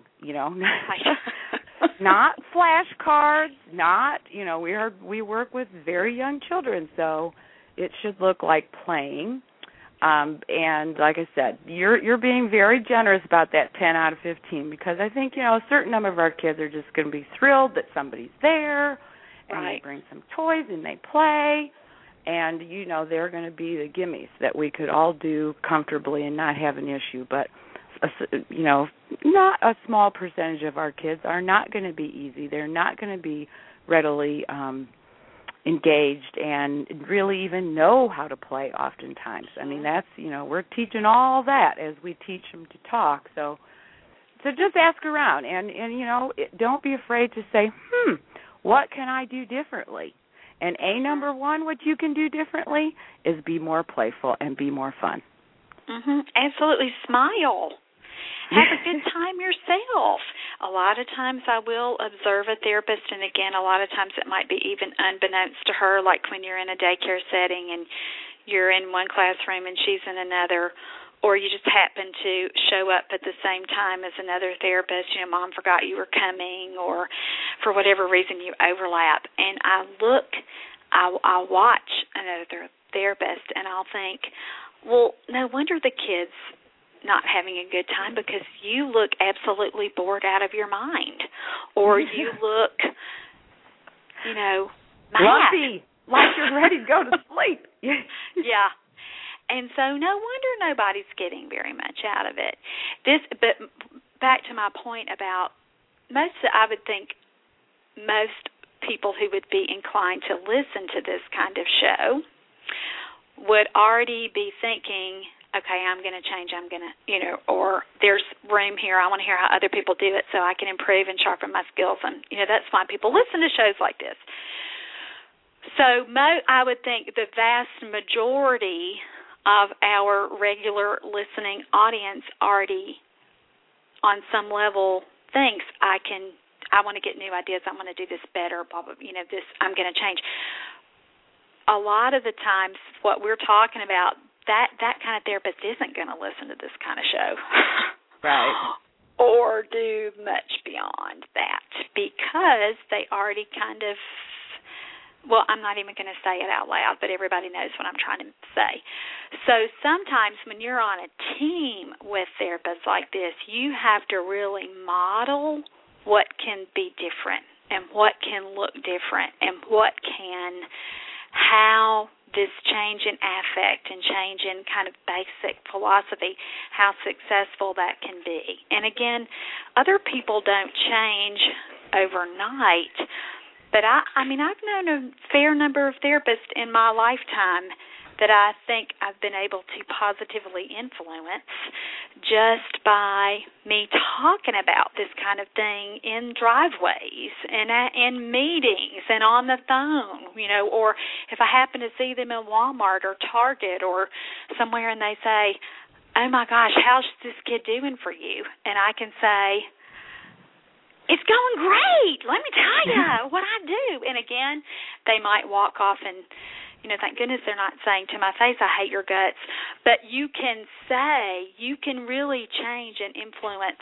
[SPEAKER 3] not flashcards, not, we work with very young children, so it should look like playing. And like I said, you're being very generous about that 10 out of 15, because I think, a certain number of our kids are just going to be thrilled that somebody's there, and they bring some toys and they play, And, they're going to be the gimmies that we could all do comfortably and not have an issue. But, not a small percentage of our kids are not going to be easy. They're not going to be readily engaged and really even know how to play oftentimes. I mean, that's, we're teaching all that as we teach them to talk. So just ask around and don't be afraid to say, what can I do differently? And number one, what you can do differently is be more playful and be more fun.
[SPEAKER 2] Absolutely. Smile. Have a good time yourself. A lot of times I will observe a therapist, and again, a lot of times it might be even unbeknownst to her, like when you're in a daycare setting and you're in one classroom and she's in another, or you just happen to show up at the same time as another therapist. Mom forgot you were coming, or for whatever reason you overlap. And I'll watch another therapist, and I'll think, well, no wonder the kid's not having a good time, because you look absolutely bored out of your mind, or you look,
[SPEAKER 3] grumpy, like you're ready to go to sleep.
[SPEAKER 2] Yeah. And so no wonder nobody's getting very much out of it. But back to my point about I would think most people who would be inclined to listen to this kind of show would already be thinking, okay, I'm going to change, or there's room here, I want to hear how other people do it so I can improve and sharpen my skills. And, that's why people listen to shows like this. So I would think the vast majority of our regular listening audience already on some level thinks, I want to get new ideas, I want to do this better, blah, blah, I'm going to change. A lot of the times what we're talking about, that kind of therapist isn't going to listen to this kind of show.
[SPEAKER 3] Right.
[SPEAKER 2] Or do much beyond that, because they already kind of, I'm not even going to say it out loud, but everybody knows what I'm trying to say. So sometimes when you're on a team with therapists like this, you have to really model what can be different and what can look different and how this change in affect and change in kind of basic philosophy, how successful that can be. And again, other people don't change overnight, but I've known a fair number of therapists in my lifetime that I think I've been able to positively influence just by me talking about this kind of thing in driveways and in meetings and on the phone, or if I happen to see them in Walmart or Target or somewhere and they say, oh my gosh, how's this kid doing for you? And I can say, it's going great. Let me tell you what I do. And again, they might walk off and, thank goodness they're not saying to my face, I hate your guts. But you can really change and influence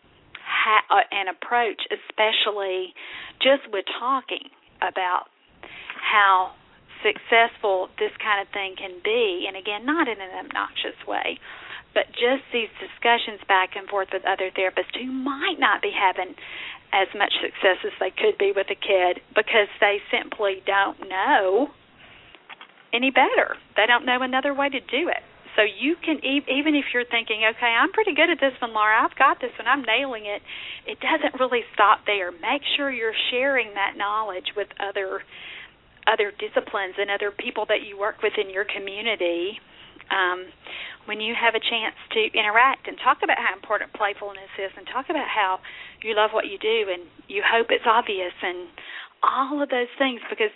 [SPEAKER 2] an approach, especially just with talking about how successful this kind of thing can be. And again, not in an obnoxious way, but just these discussions back and forth with other therapists who might not be having as much success as they could be with a kid because they simply don't know any better. They don't know another way to do it. So you can, even if you're thinking, okay, I'm pretty good at this one, Laura, I've got this one, I'm nailing it, it doesn't really stop there. Make sure you're sharing that knowledge with other disciplines and other people that you work with in your community when you have a chance to interact and talk about how important playfulness is and talk about how you love what you do and you hope it's obvious and all of those things, because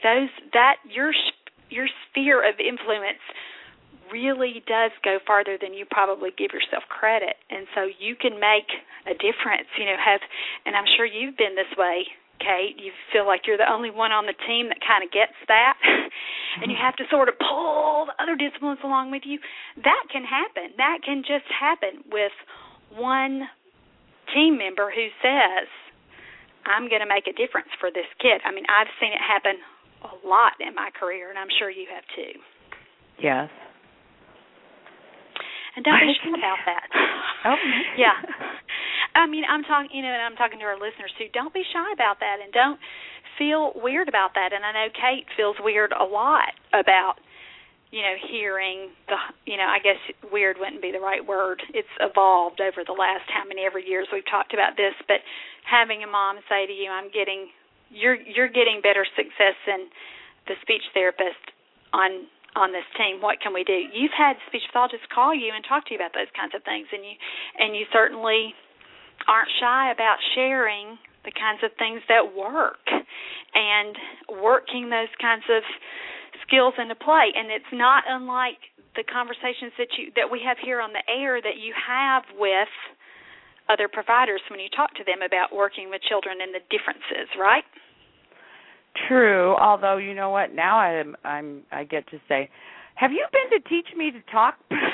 [SPEAKER 2] your sphere of influence really does go farther than you probably give yourself credit. And so you can make a difference, and I'm sure you've been this way, Kate. You feel like you're the only one on the team that kind of gets that, and you have to sort of pull the other disciplines along with you. That can happen. That can just happen with one team member who says, I'm going to make a difference for this kid. I mean, I've seen it happen a lot in my career, and I'm sure you have too.
[SPEAKER 3] Yes.
[SPEAKER 2] And don't be shy about that.
[SPEAKER 3] Oh,
[SPEAKER 2] yeah. I mean, I'm talking to our listeners too. Don't be shy about that, and don't feel weird about that. And I know Kate feels weird a lot about hearing I guess weird wouldn't be the right word. It's evolved over the last ever years we've talked about this, but having a mom say to you, you're getting better success than the speech therapist on this team. What can we do? You've had speech pathologists call you and talk to you about those kinds of things, and you certainly aren't shy about sharing the kinds of things that work and working those kinds of skills into play. And it's not unlike the conversations that we have here on the air that you have with other providers when you talk to them about working with children and the differences, right?
[SPEAKER 3] True. Although, you know what? Now I get to say, have you been to Teach Me to Talk?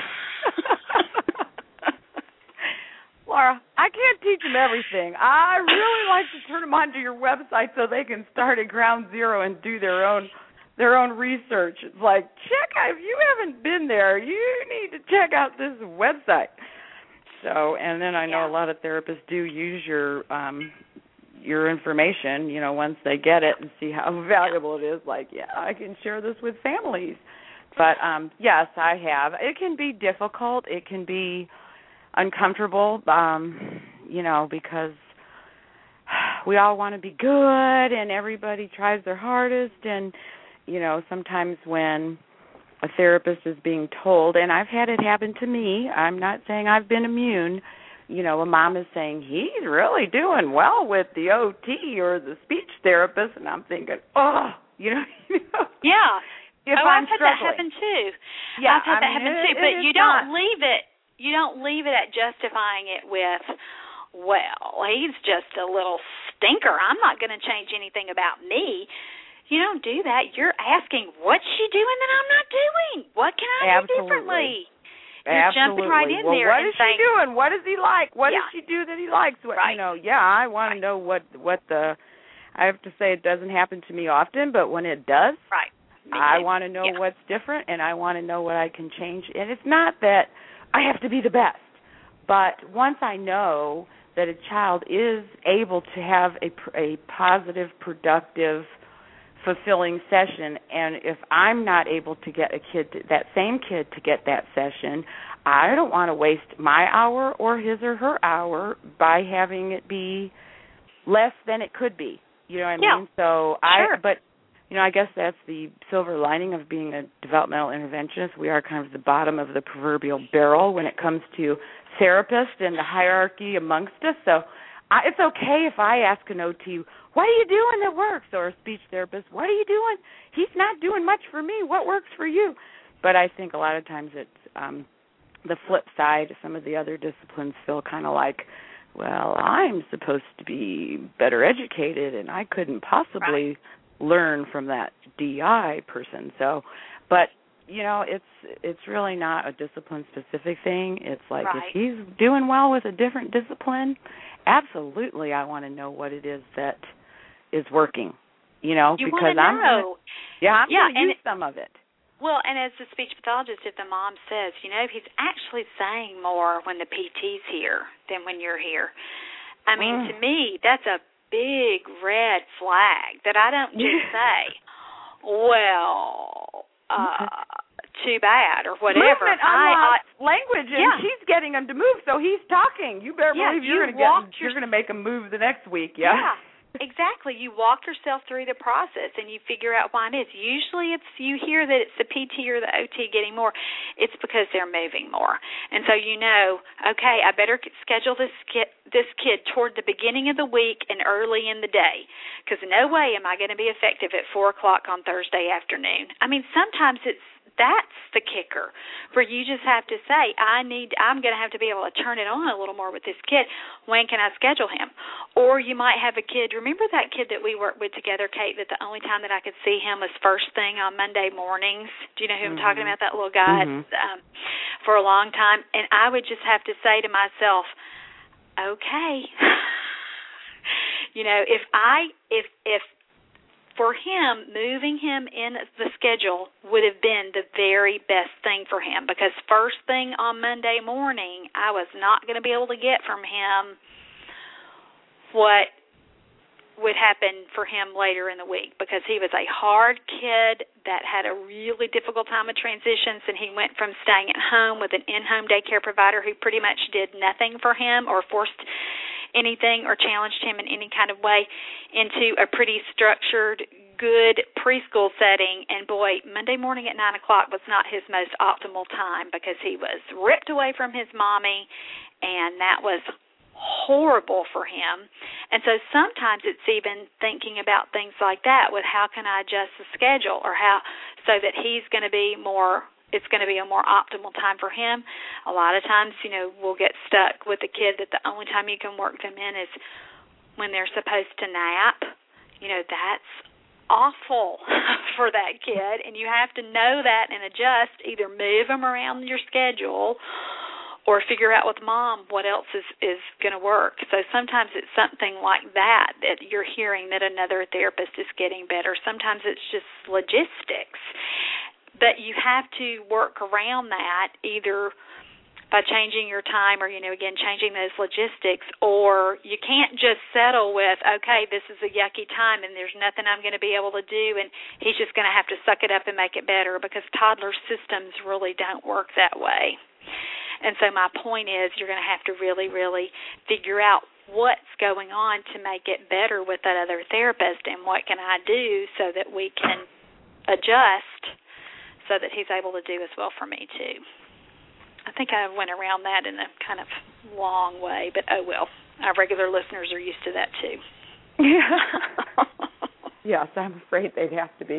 [SPEAKER 3] Laura, I can't teach them everything. I really like to turn them onto your website so they can start at ground zero and do their own research. It's like, if you haven't been there, you need to check out this website. So, and then I know a lot of therapists do use your information, once they get it and see how valuable it is. Like, I can share this with families. But, yes, I have. It can be difficult. It can be uncomfortable, because we all want to be good and everybody tries their hardest. And, sometimes when a therapist is being told, and I've had it happen to me, I'm not saying I've been immune, a mom is saying, he's really doing well with the OT or the speech therapist, and I'm thinking,
[SPEAKER 2] Yeah.
[SPEAKER 3] If
[SPEAKER 2] I've
[SPEAKER 3] I'm
[SPEAKER 2] had
[SPEAKER 3] struggling.
[SPEAKER 2] that happen too.
[SPEAKER 3] Yeah,
[SPEAKER 2] I've had that happen too, but you don't leave it. You don't leave it at justifying it with, well, he's just a little stinker. I'm not going to change anything about me. You don't do that. You're asking, what's she doing that I'm not doing? What can I do differently? You're jumping right in there.
[SPEAKER 3] What is she doing? What does he like? What does she do that he likes?
[SPEAKER 2] Right.
[SPEAKER 3] I want to know what I have to say, it doesn't happen to me often, but when it does, I want to know what's different, and I want to know what I can change. And it's not that I have to be the best, but once I know that a child is able to have a positive, productive, fulfilling session, and if I'm not able to get that same kid to get that session, I don't want to waste my hour or his or her hour by having it be less than it could be. You know what I mean? So I guess that's the silver lining of being a developmental interventionist. We are kind of the bottom of the proverbial barrel when it comes to therapists and the hierarchy amongst us. So it's okay if I ask an OT, what are you doing that works? Or a speech therapist, what are you doing? He's not doing much for me. What works for you? But I think a lot of times it's the flip side. Some of the other disciplines feel kind of like, well, I'm supposed to be better educated, and I couldn't possibly learn from that DI person. So, but it's really not a discipline-specific thing. It's like if he's doing well with a different discipline, absolutely I want to know what it is that is working, because I'm going to use some of it.
[SPEAKER 2] Well, and as the speech pathologist, if the mom says, he's actually saying more when the PT's here than when you're here. I mean, to me, that's a big red flag that I don't just say, well, too bad or whatever.
[SPEAKER 3] Movement unlocks language, and she's getting him to move, so he's talking. You better believe you're going to make him move the next week. Yeah,
[SPEAKER 2] exactly. You walk yourself through the process, and you figure out why it is. Usually, you hear that it's the PT or the OT getting more. It's because they're moving more, and so okay, I better schedule this kid toward the beginning of the week and early in the day, because no way am I going to be effective at 4:00 on Thursday afternoon. I mean, sometimes that's the kicker, where you just have to say, I'm going to have to be able to turn it on a little more with this kid. When can I schedule him? Or you might have a kid. Remember that kid that we worked with together, Kate, that the only time that I could see him was first thing on Monday mornings? Do you know who I'm talking about, that little guy? For a long time. And I would just have to say to myself, okay, if for him, moving him in the schedule would have been the very best thing for him, because first thing on Monday morning, I was not going to be able to get from him what would happen for him later in the week, because he was a hard kid that had a really difficult time with transitions, and he went from staying at home with an in-home daycare provider who pretty much did nothing for him or forced anything or challenged him in any kind of way into a pretty structured, good preschool setting. And boy, Monday morning at 9 o'clock was not his most optimal time, because he was ripped away from his mommy, and that was horrible for him. And so sometimes it's even thinking about things like that, with how can I adjust the schedule, or how, so that he's going to be more, it's going to be a more optimal time for him. A lot of times, we'll get stuck with the kid that the only time you can work them in is when they're supposed to nap. That's awful for that kid, and you have to know that and adjust, either move them around your schedule or figure out with mom what else is going to work. So sometimes it's something like that you're hearing that another therapist is getting better. Sometimes it's just logistics. But you have to work around that, either by changing your time or, again, changing those logistics, or you can't just settle with, okay, this is a yucky time and there's nothing I'm going to be able to do, and he's just going to have to suck it up and make it better, because toddler systems really don't work that way. And so my point is, you're going to have to really, really figure out what's going on to make it better with that other therapist, and what can I do so that we can adjust so that he's able to do as well for me too. I think I went around that in a kind of long way, but oh well. Our regular listeners are used to that too.
[SPEAKER 3] Yes, I'm afraid they'd have to be.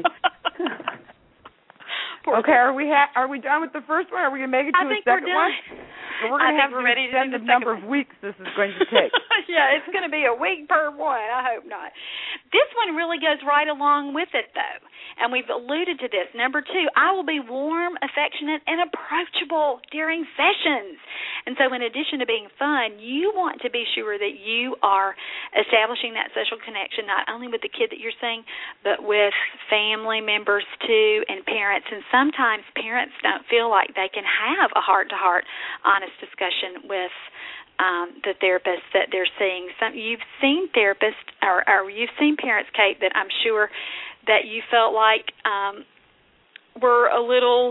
[SPEAKER 3] Okay, are we done with the first one? Are we going to make it to a second one? We're going to have to extend the number of weeks this is going to take.
[SPEAKER 2] Yeah, it's going to be a week per one. I hope not. This one really goes right along with it, though, and we've alluded to this. Number 2, I will be warm, affectionate, and approachable during sessions. And so in addition to being fun, you want to be sure that you are establishing that social connection, not only with the kid that you're seeing, but with family members, too, and parents. And sometimes parents don't feel like they can have a heart-to-heart, honest discussion with the therapist that they're seeing. You've seen therapists, or you've seen parents, Kate, that I'm sure that you felt like were a little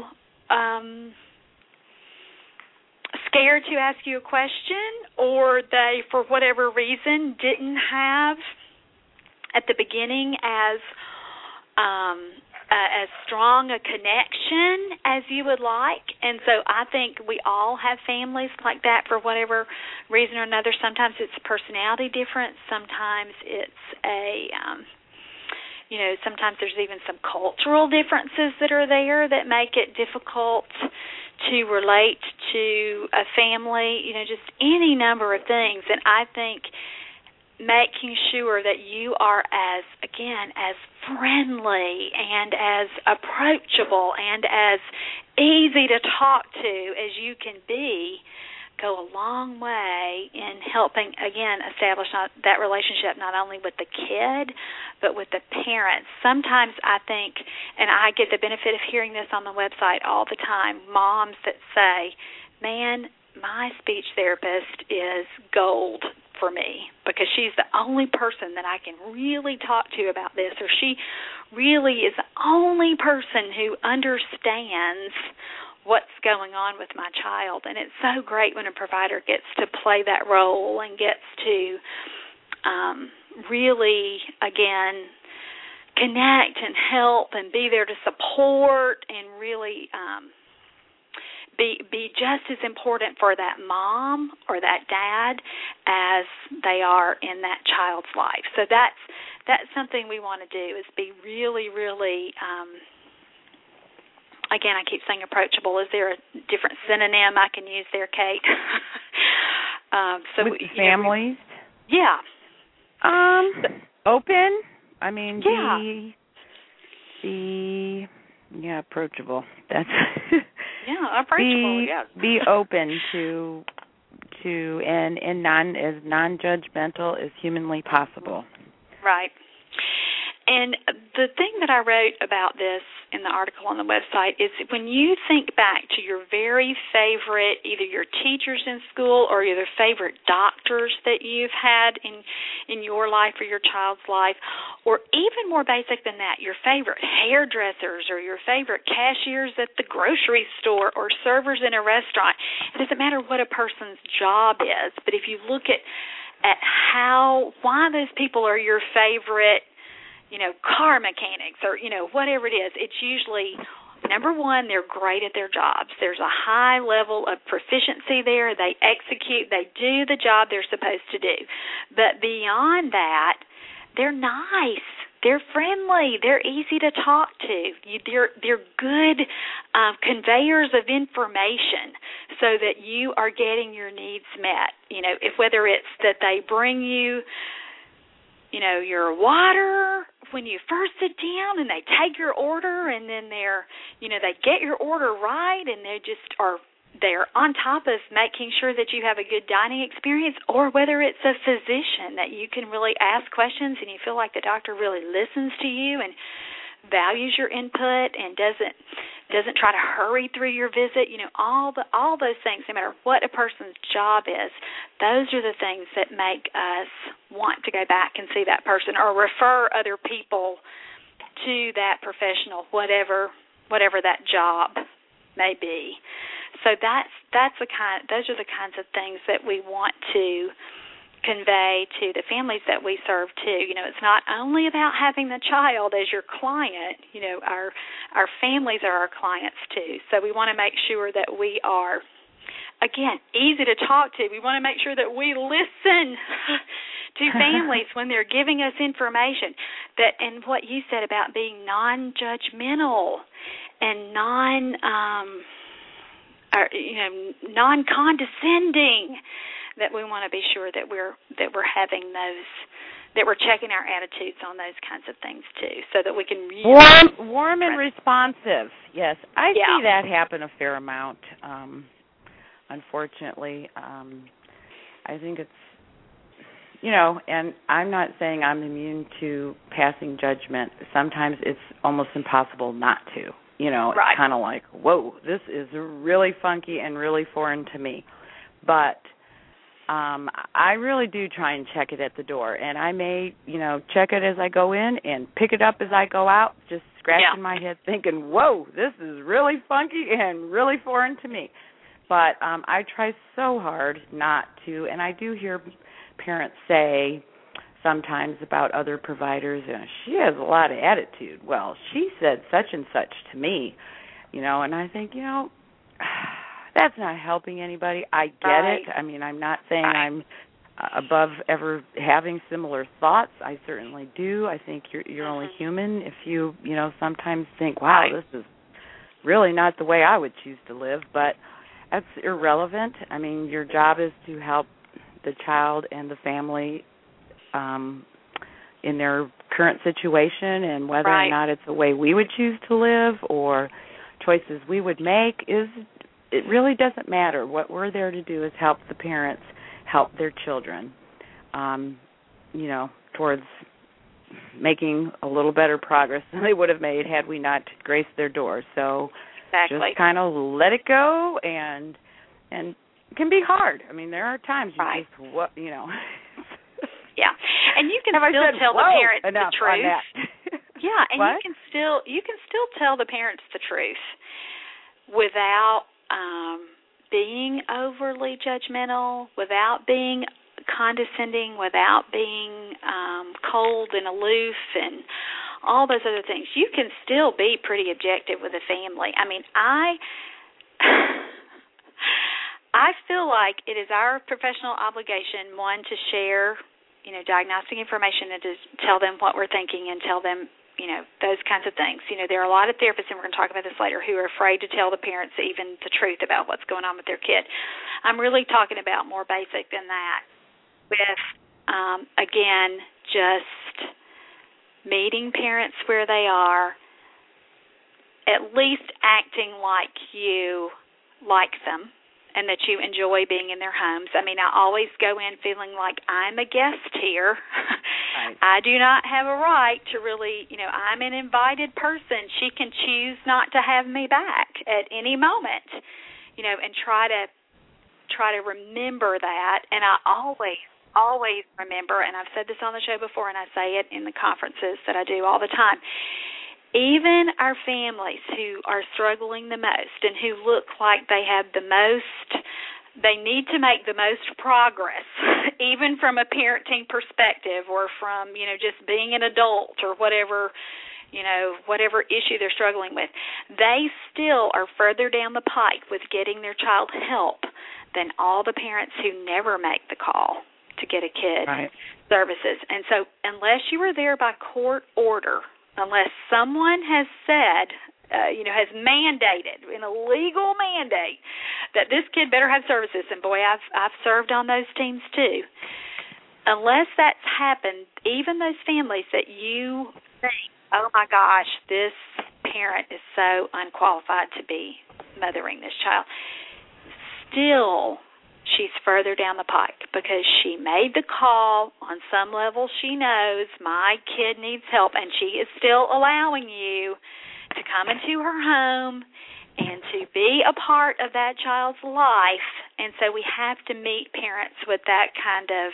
[SPEAKER 2] scared to ask you a question, or they, for whatever reason, didn't have at the beginning as strong a connection as you would like. And so I think we all have families like that for whatever reason or another. Sometimes it's a personality difference. Sometimes it's sometimes there's even some cultural differences that are there that make it difficult to relate to a family, just any number of things. And I think making sure that you are as friendly and as approachable and as easy to talk to as you can be go a long way in helping, again, establish that relationship not only with the kid but with the parents. Sometimes I think, and I get the benefit of hearing this on the website all the time, moms that say, man, my speech therapist is gold for me, because she's the only person that I can really talk to about this, or she really is the only person who understands what's going on with my child. And it's so great when a provider gets to play that role and gets to really, again, connect and help and be there to support and really be just as important for that mom or that dad as they are in that child's life. So that's something we want to do, is be really, really, again, I keep saying approachable. Is there a different synonym I can use there, Kate?
[SPEAKER 3] With the families?
[SPEAKER 2] Yeah.
[SPEAKER 3] Open. I mean,
[SPEAKER 2] yeah.
[SPEAKER 3] Approachable. That's
[SPEAKER 2] approachable.
[SPEAKER 3] Be open to and as non-judgmental as humanly possible.
[SPEAKER 2] Right. And the thing that I wrote about this in the article on the website is when you think back to your very favorite, either your teachers in school or your favorite doctors that you've had in your life or your child's life, or even more basic than that, your favorite hairdressers or your favorite cashiers at the grocery store or servers in a restaurant. It doesn't matter what a person's job is, but if you look at why those people are your favorite, car mechanics or, whatever it is, it's usually, number one, they're great at their jobs. There's a high level of proficiency there. They execute, they do the job they're supposed to do. But beyond that, they're nice. They're friendly. They're easy to talk to. They're good conveyors of information so that you are getting your needs met. Whether it's that they bring you, your water when you first sit down and they take your order and then they get your order right and they're on top of making sure that you have a good dining experience, or whether it's a physician that you can really ask questions and you feel like the doctor really listens to you and values your input and doesn't try to hurry through your visit. All those things, no matter what a person's job is, those are the things that make us want to go back and see that person or refer other people to that professional, whatever that job may be. So those are the kinds of things that we want to convey to the families that we serve too. It's not only about having the child as your client. Our families are our clients too. So we want to make sure that we are, again, easy to talk to. We want to make sure that we listen to families when they're giving us information. And what you said about being non-judgmental and non-condescending, that we want to be sure that we're having those, that we're checking our attitudes on those kinds of things too, so that we can
[SPEAKER 3] warm and responsive. Yes, I see that happen a fair amount. Unfortunately, I think it's and I'm not saying I'm immune to passing judgment. Sometimes it's almost impossible not to. It's kind of like, whoa, this is really funky and really foreign to me. But I really do try and check it at the door. And I may, check it as I go in and pick it up as I go out, just scratching my head thinking, whoa, this is really funky and really foreign to me. But I try so hard not to. And I do hear parents say sometimes about other providers, she has a lot of attitude. Well, she said such and such to me, and I think, that's not helping anybody. I get it. I mean, I'm not saying I'm above ever having similar thoughts. I certainly do. I think you're only human if you, sometimes think, wow, this is really not the way I would choose to live, but that's irrelevant. I mean, your job is to help the child and the family in their current situation, and whether or not it's the way we would choose to live or choices we would make it really doesn't matter. What we're there to do is help the parents help their children, towards making a little better progress than they would have made had we not graced their door. So just kind of let it go, and it can be hard. I mean, there are times you just,
[SPEAKER 2] Yeah, and you can still tell the parents the truth. Yeah, and you can still tell the parents the truth without being overly judgmental, without being condescending, without being cold and aloof and all those other things. You can still be pretty objective with a family. I mean, I feel like it is our professional obligation, one, to share diagnostic information and to tell them what we're thinking and tell them, those kinds of things. There are a lot of therapists, and we're going to talk about this later, who are afraid to tell the parents even the truth about what's going on with their kid. I'm really talking about more basic than that with, again, just meeting parents where they are, at least acting like you like them and that you enjoy being in their homes. I mean, I always go in feeling like I'm a guest here.
[SPEAKER 3] Right.
[SPEAKER 2] I do not have a right to really, I'm an invited person. She can choose not to have me back at any moment, and try to remember that. And I always remember, and I've said this on the show before, and I say it in the conferences that I do all the time, even our families who are struggling the most and who look like they have the most, they need to make the most progress, even from a parenting perspective or from, just being an adult or whatever, whatever issue they're struggling with. They still are further down the pike with getting their child help than all the parents who never make the call to get a kid services. And so unless you are there by court order, unless someone has said, has mandated, in a legal mandate, that this kid better have services, and boy, I've served on those teams too. Unless that's happened, even those families that you think, oh my gosh, this parent is so unqualified to be mothering this child, still she's further down the pike because she made the call. On some level, she knows my kid needs help, and she is still allowing you to come into her home and to be a part of that child's life. And so we have to meet parents with that kind of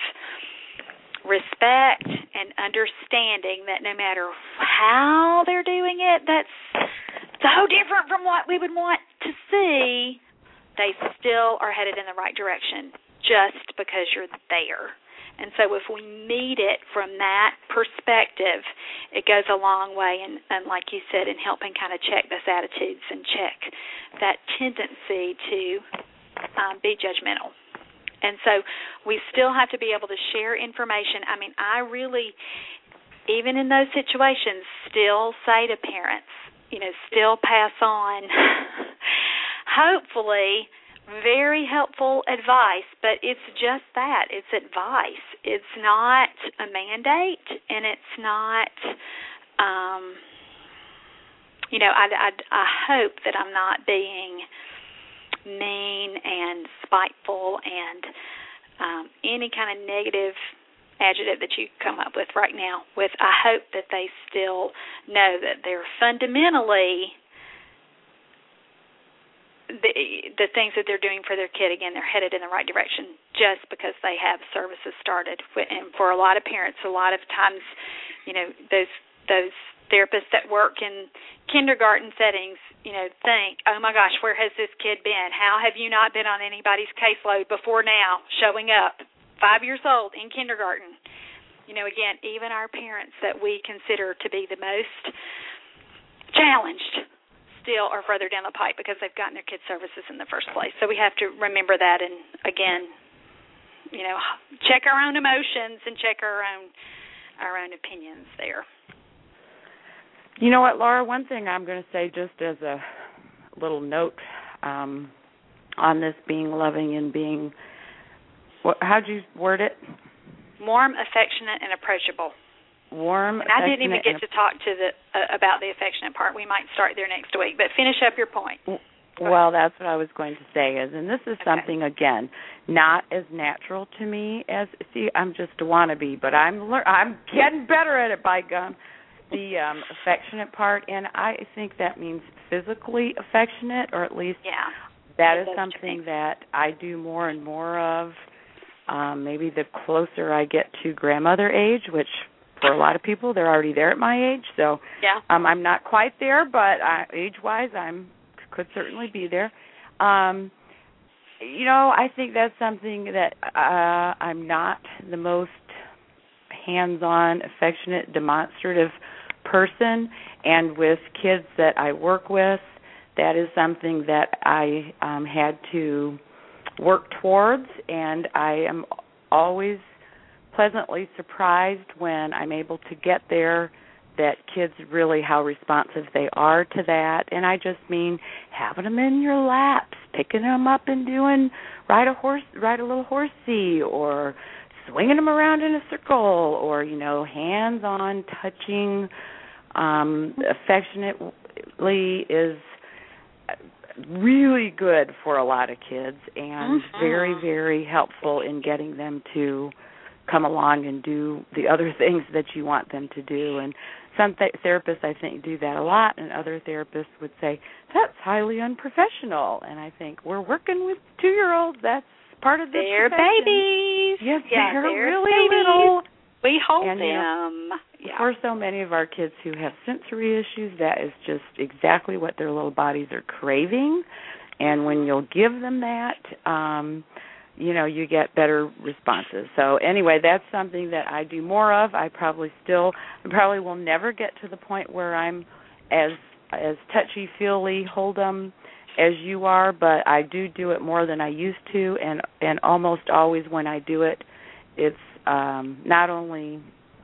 [SPEAKER 2] respect and understanding that no matter how they're doing it, that's so different from what we would want to see, they still are headed in the right direction just because you're there. And so if we meet it from that perspective, it goes a long way, and like you said, in helping kind of check those attitudes and check that tendency to be judgmental. And so we still have to be able to share information. I mean, I really, even in those situations, still say to parents, still pass on hopefully very helpful advice, but it's just that. It's advice. It's not a mandate, and it's not, I hope that I'm not being mean and spiteful and any kind of negative adjective that you come up with right now. I hope that they still know that they're fundamentally the things that they're doing for their kid, again, they're headed in the right direction just because they have services started. And for a lot of parents, a lot of times, those therapists that work in kindergarten settings, think, oh my gosh, where has this kid been? How have you not been on anybody's caseload before now, showing up 5 years old in kindergarten? Again, even our parents that we consider to be the most challenged still are further down the pipe because they've gotten their kids services in the first place. So we have to remember that, and again, check our own emotions and check our own opinions there.
[SPEAKER 3] You know what, Laura? One thing I'm going to say, just as a little note on this being loving and being, how'd you word it?
[SPEAKER 2] Warm, affectionate, and approachable.
[SPEAKER 3] Warm,
[SPEAKER 2] and I didn't even get to talk to about the affectionate part. We might start there next week, but finish up your point.
[SPEAKER 3] Well, that's what I was going to say and this is something, again, not as natural to me as, I'm just a wannabe, but I'm getting better at it, by gum, the affectionate part, and I think that means physically affectionate, or at least that is something that I do more and more of, maybe the closer I get to grandmother age, which for a lot of people, they're already there at my age, so I'm not quite there, but age-wise, could certainly be there. I think that's something that I'm not the most hands-on, affectionate, demonstrative person, and with kids that I work with, that is something that I had to work towards, and I am always pleasantly surprised when I'm able to get there, that kids really, how responsive they are to that. And I just mean having them in your laps, picking them up and doing ride a little horsey, or swinging them around in a circle, or hands-on touching affectionately is really good for a lot of kids and very, very helpful in getting them to come along and do the other things that you want them to do. And some therapists, I think, do that a lot, and other therapists would say, that's highly unprofessional. And I think, we're working with 2-year-olds. That's part of the
[SPEAKER 2] They're
[SPEAKER 3] profession.
[SPEAKER 2] Babies.
[SPEAKER 3] Yes,
[SPEAKER 2] yeah,
[SPEAKER 3] they're really
[SPEAKER 2] babies.
[SPEAKER 3] little.
[SPEAKER 2] We hold
[SPEAKER 3] and,
[SPEAKER 2] them.
[SPEAKER 3] You know, for so many of our kids who have sensory issues, that is just exactly what their little bodies are craving. And when you'll give them that, you know, you get better responses. So anyway, that's something that I do more of. I probably will never get to the point where I'm as touchy-feely, hold 'em as you are, but I do it more than I used to, and almost always when I do it, it's not only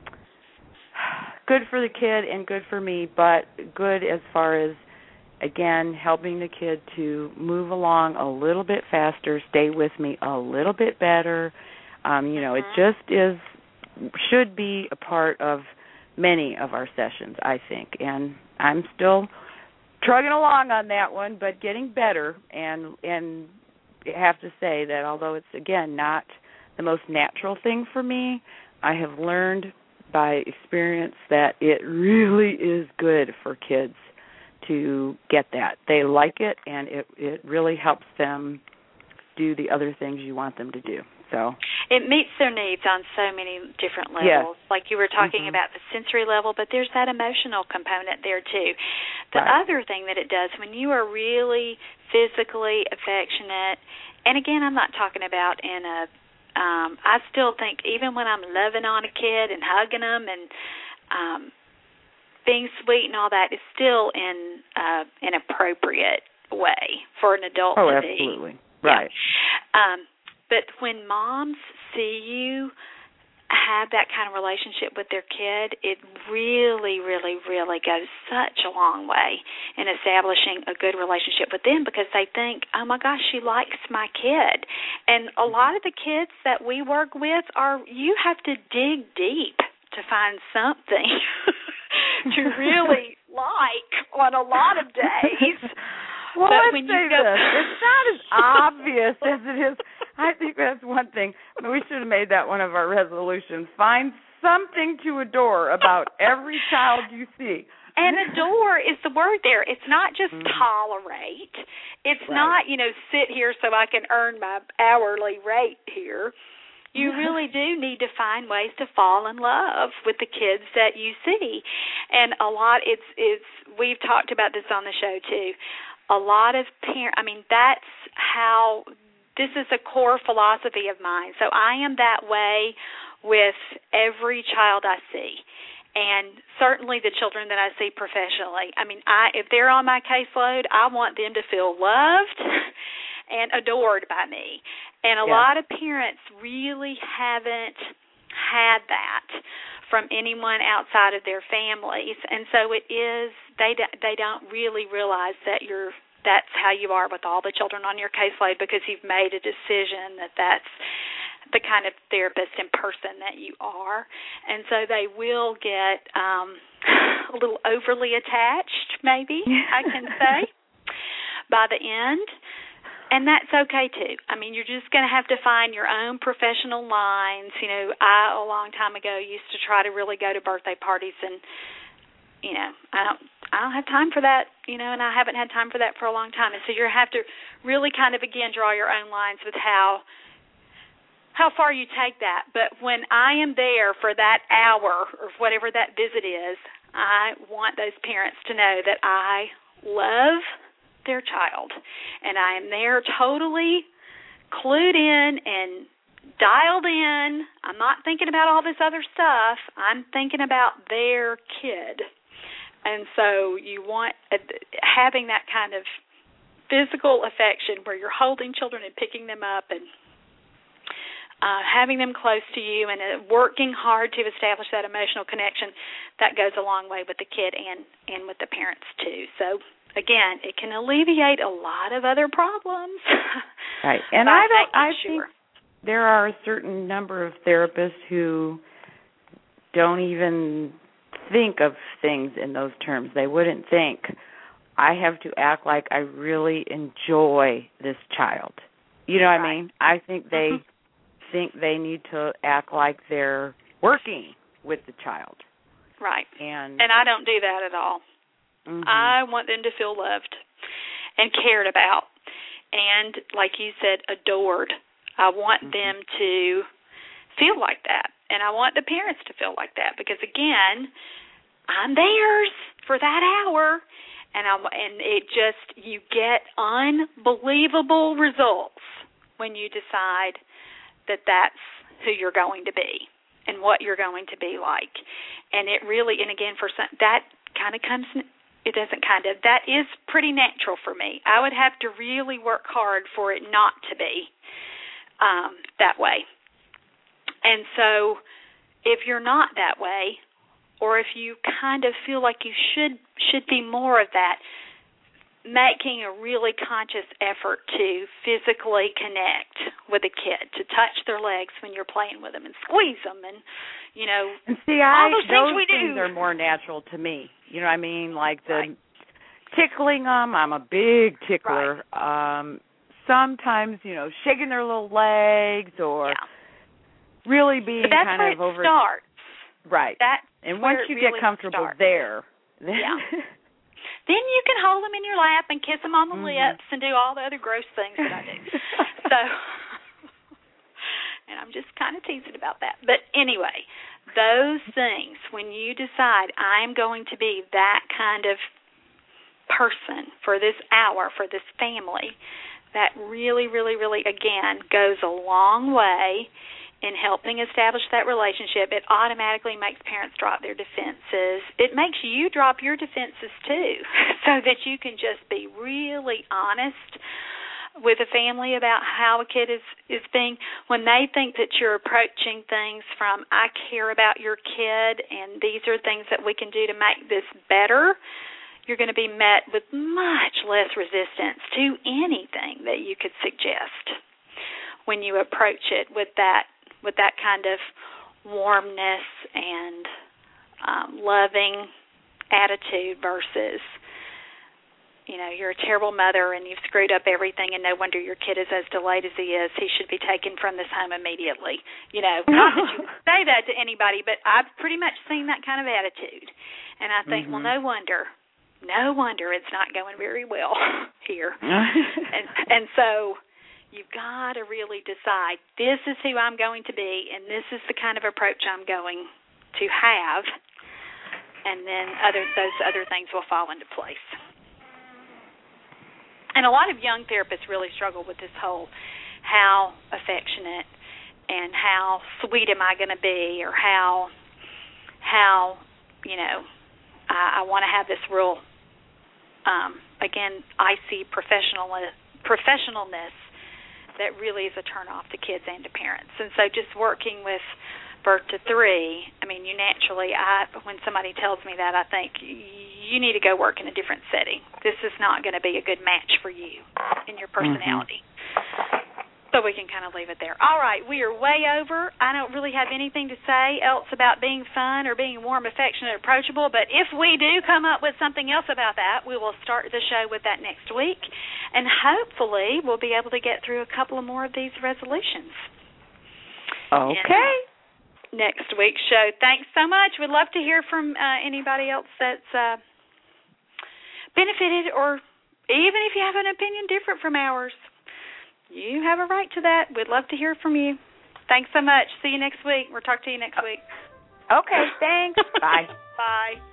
[SPEAKER 3] good for the kid and good for me, but good as far as, again, helping the kid to move along a little bit faster, stay with me a little bit better. You know, it just should be a part of many of our sessions, I think. And I'm still trugging along on that one, but getting better. And I have to say that although it's, again, not the most natural thing for me, I have learned by experience that it really is good for kids to get that. They like it, and it really helps them do the other things you want them to do. So
[SPEAKER 2] it meets their needs on so many different levels.
[SPEAKER 3] Yes.
[SPEAKER 2] Like you were talking about the sensory level, but there's that emotional component there too. The other thing that it does, when you are really physically affectionate, and again, I'm not talking about in a I still think even when I'm loving on a kid and hugging them and being sweet and all that, is still in an appropriate way for an adult to be.
[SPEAKER 3] Oh, absolutely. Right.
[SPEAKER 2] But when moms see you have that kind of relationship with their kid, it really, really, really goes such a long way in establishing a good relationship with them, because they think, oh, my gosh, she likes my kid. And a lot of the kids that we work with you have to dig deep to find something to really like on a lot of days.
[SPEAKER 3] Well,
[SPEAKER 2] but
[SPEAKER 3] let's
[SPEAKER 2] when
[SPEAKER 3] say
[SPEAKER 2] you go,
[SPEAKER 3] this. It's not as obvious as it is. I think that's one thing. We should have made that one of our resolutions. Find something to adore about every child you see.
[SPEAKER 2] And adore is the word there. It's not just tolerate. It's not, sit here so I can earn my hourly rate here. You really do need to find ways to fall in love with the kids that you see. And a lot, we've talked about this on the show too. A lot of that's how, this is a core philosophy of mine. So I am that way with every child I see, and certainly the children that I see professionally. If they're on my caseload, I want them to feel loved and adored by me. And a lot of parents really haven't had that from anyone outside of their families, and so it is, they don't really realize that that's how you are with all the children on your caseload, because you've made a decision that that's the kind of therapist and person that you are. And so they will get a little overly attached, maybe, I can say, by the end. And that's okay, too. You're just going to have to find your own professional lines. I, a long time ago, used to try to really go to birthday parties, and, I don't have time for that, and I haven't had time for that for a long time. And so you have to really kind of, again, draw your own lines with how far you take that. But when I am there for that hour or whatever that visit is, I want those parents to know that I love their child, and I am there totally clued in and dialed in. I'm not thinking about all this other stuff. I'm thinking about their kid. And so you want having that kind of physical affection where you're holding children and picking them up and having them close to you and working hard to establish that emotional connection. That goes a long way with the kid and with the parents too. So again, it can alleviate a lot of other problems.
[SPEAKER 3] Right. And I think there are a certain number of therapists who don't even think of things in those terms. They wouldn't think, I have to act like I really enjoy this child. You know what I mean? I think they think they need to act like they're working with the child.
[SPEAKER 2] Right.
[SPEAKER 3] And
[SPEAKER 2] I don't do that at all. I want them to feel loved and cared about and, like you said, adored. I want them to feel like that, and I want the parents to feel like that because, again, I'm theirs for that hour, and it just, you get unbelievable results when you decide that that's who you're going to be and what you're going to be like. And it really, and again, for some, that kind of comes, it doesn't kind of, that is pretty natural for me. I would have to really work hard for it not to be that way. And so if you're not that way, or if you kind of feel like you should be more of that, making a really conscious effort to physically connect with a kid, to touch their legs when you're playing with them and squeeze them and, you know,
[SPEAKER 3] and see,
[SPEAKER 2] all those
[SPEAKER 3] things are more natural to me. You know what I mean? Like the tickling them, I'm a big tickler.
[SPEAKER 2] Right.
[SPEAKER 3] Sometimes, you know, shaking their little legs or really being kind of over.
[SPEAKER 2] Starts.
[SPEAKER 3] Right. And once you get comfortable there, then
[SPEAKER 2] then you can hold them in your lap and kiss them on the lips and do all the other gross things that I do. So, and I'm just kind of teasing about that. But anyway, those things, when you decide I'm going to be that kind of person for this hour, for this family, that really, really, really, again, goes a long way in helping establish that relationship. It automatically makes parents drop their defenses. It makes you drop your defenses too, so that you can just be really honest with a family about how a kid is being, when they think that you're approaching things from, I care about your kid and these are things that we can do to make this better, you're going to be met with much less resistance to anything that you could suggest when you approach it with that kind of warmness and loving attitude versus, you know, you're a terrible mother and you've screwed up everything and no wonder your kid is as delayed as he is. He should be taken from this home immediately. You know, not that you say that to anybody, but I've pretty much seen that kind of attitude. And I think, well, no wonder it's not going very well here. And so you've got to really decide, this is who I'm going to be, and this is the kind of approach I'm going to have, and then those other things will fall into place. And a lot of young therapists really struggle with this whole how affectionate and how sweet am I going to be, or how you know, I want to have this real, again, icy professionalness that really is a turn-off to kids and to parents. And so just working with birth to 3, I mean, you naturally, when somebody tells me that, I think, you need to go work in a different setting. This is not going to be a good match for you and your personality. So we can kind of leave it there. All right, we are way over. I don't really have anything to say else about being fun or being warm, affectionate, approachable, but if we do come up with something else about that, we will start the show with that next week, and hopefully we'll be able to get through a couple of more of these resolutions.
[SPEAKER 3] Okay.
[SPEAKER 2] And, next week's show. Thanks so much. We'd love to hear from anybody else that's benefited, or even if you have an opinion different from ours. You have a right to that. We'd love to hear from you. Thanks so much. See you next week. We'll talk to you next week.
[SPEAKER 3] Okay, thanks. Bye.
[SPEAKER 2] Bye.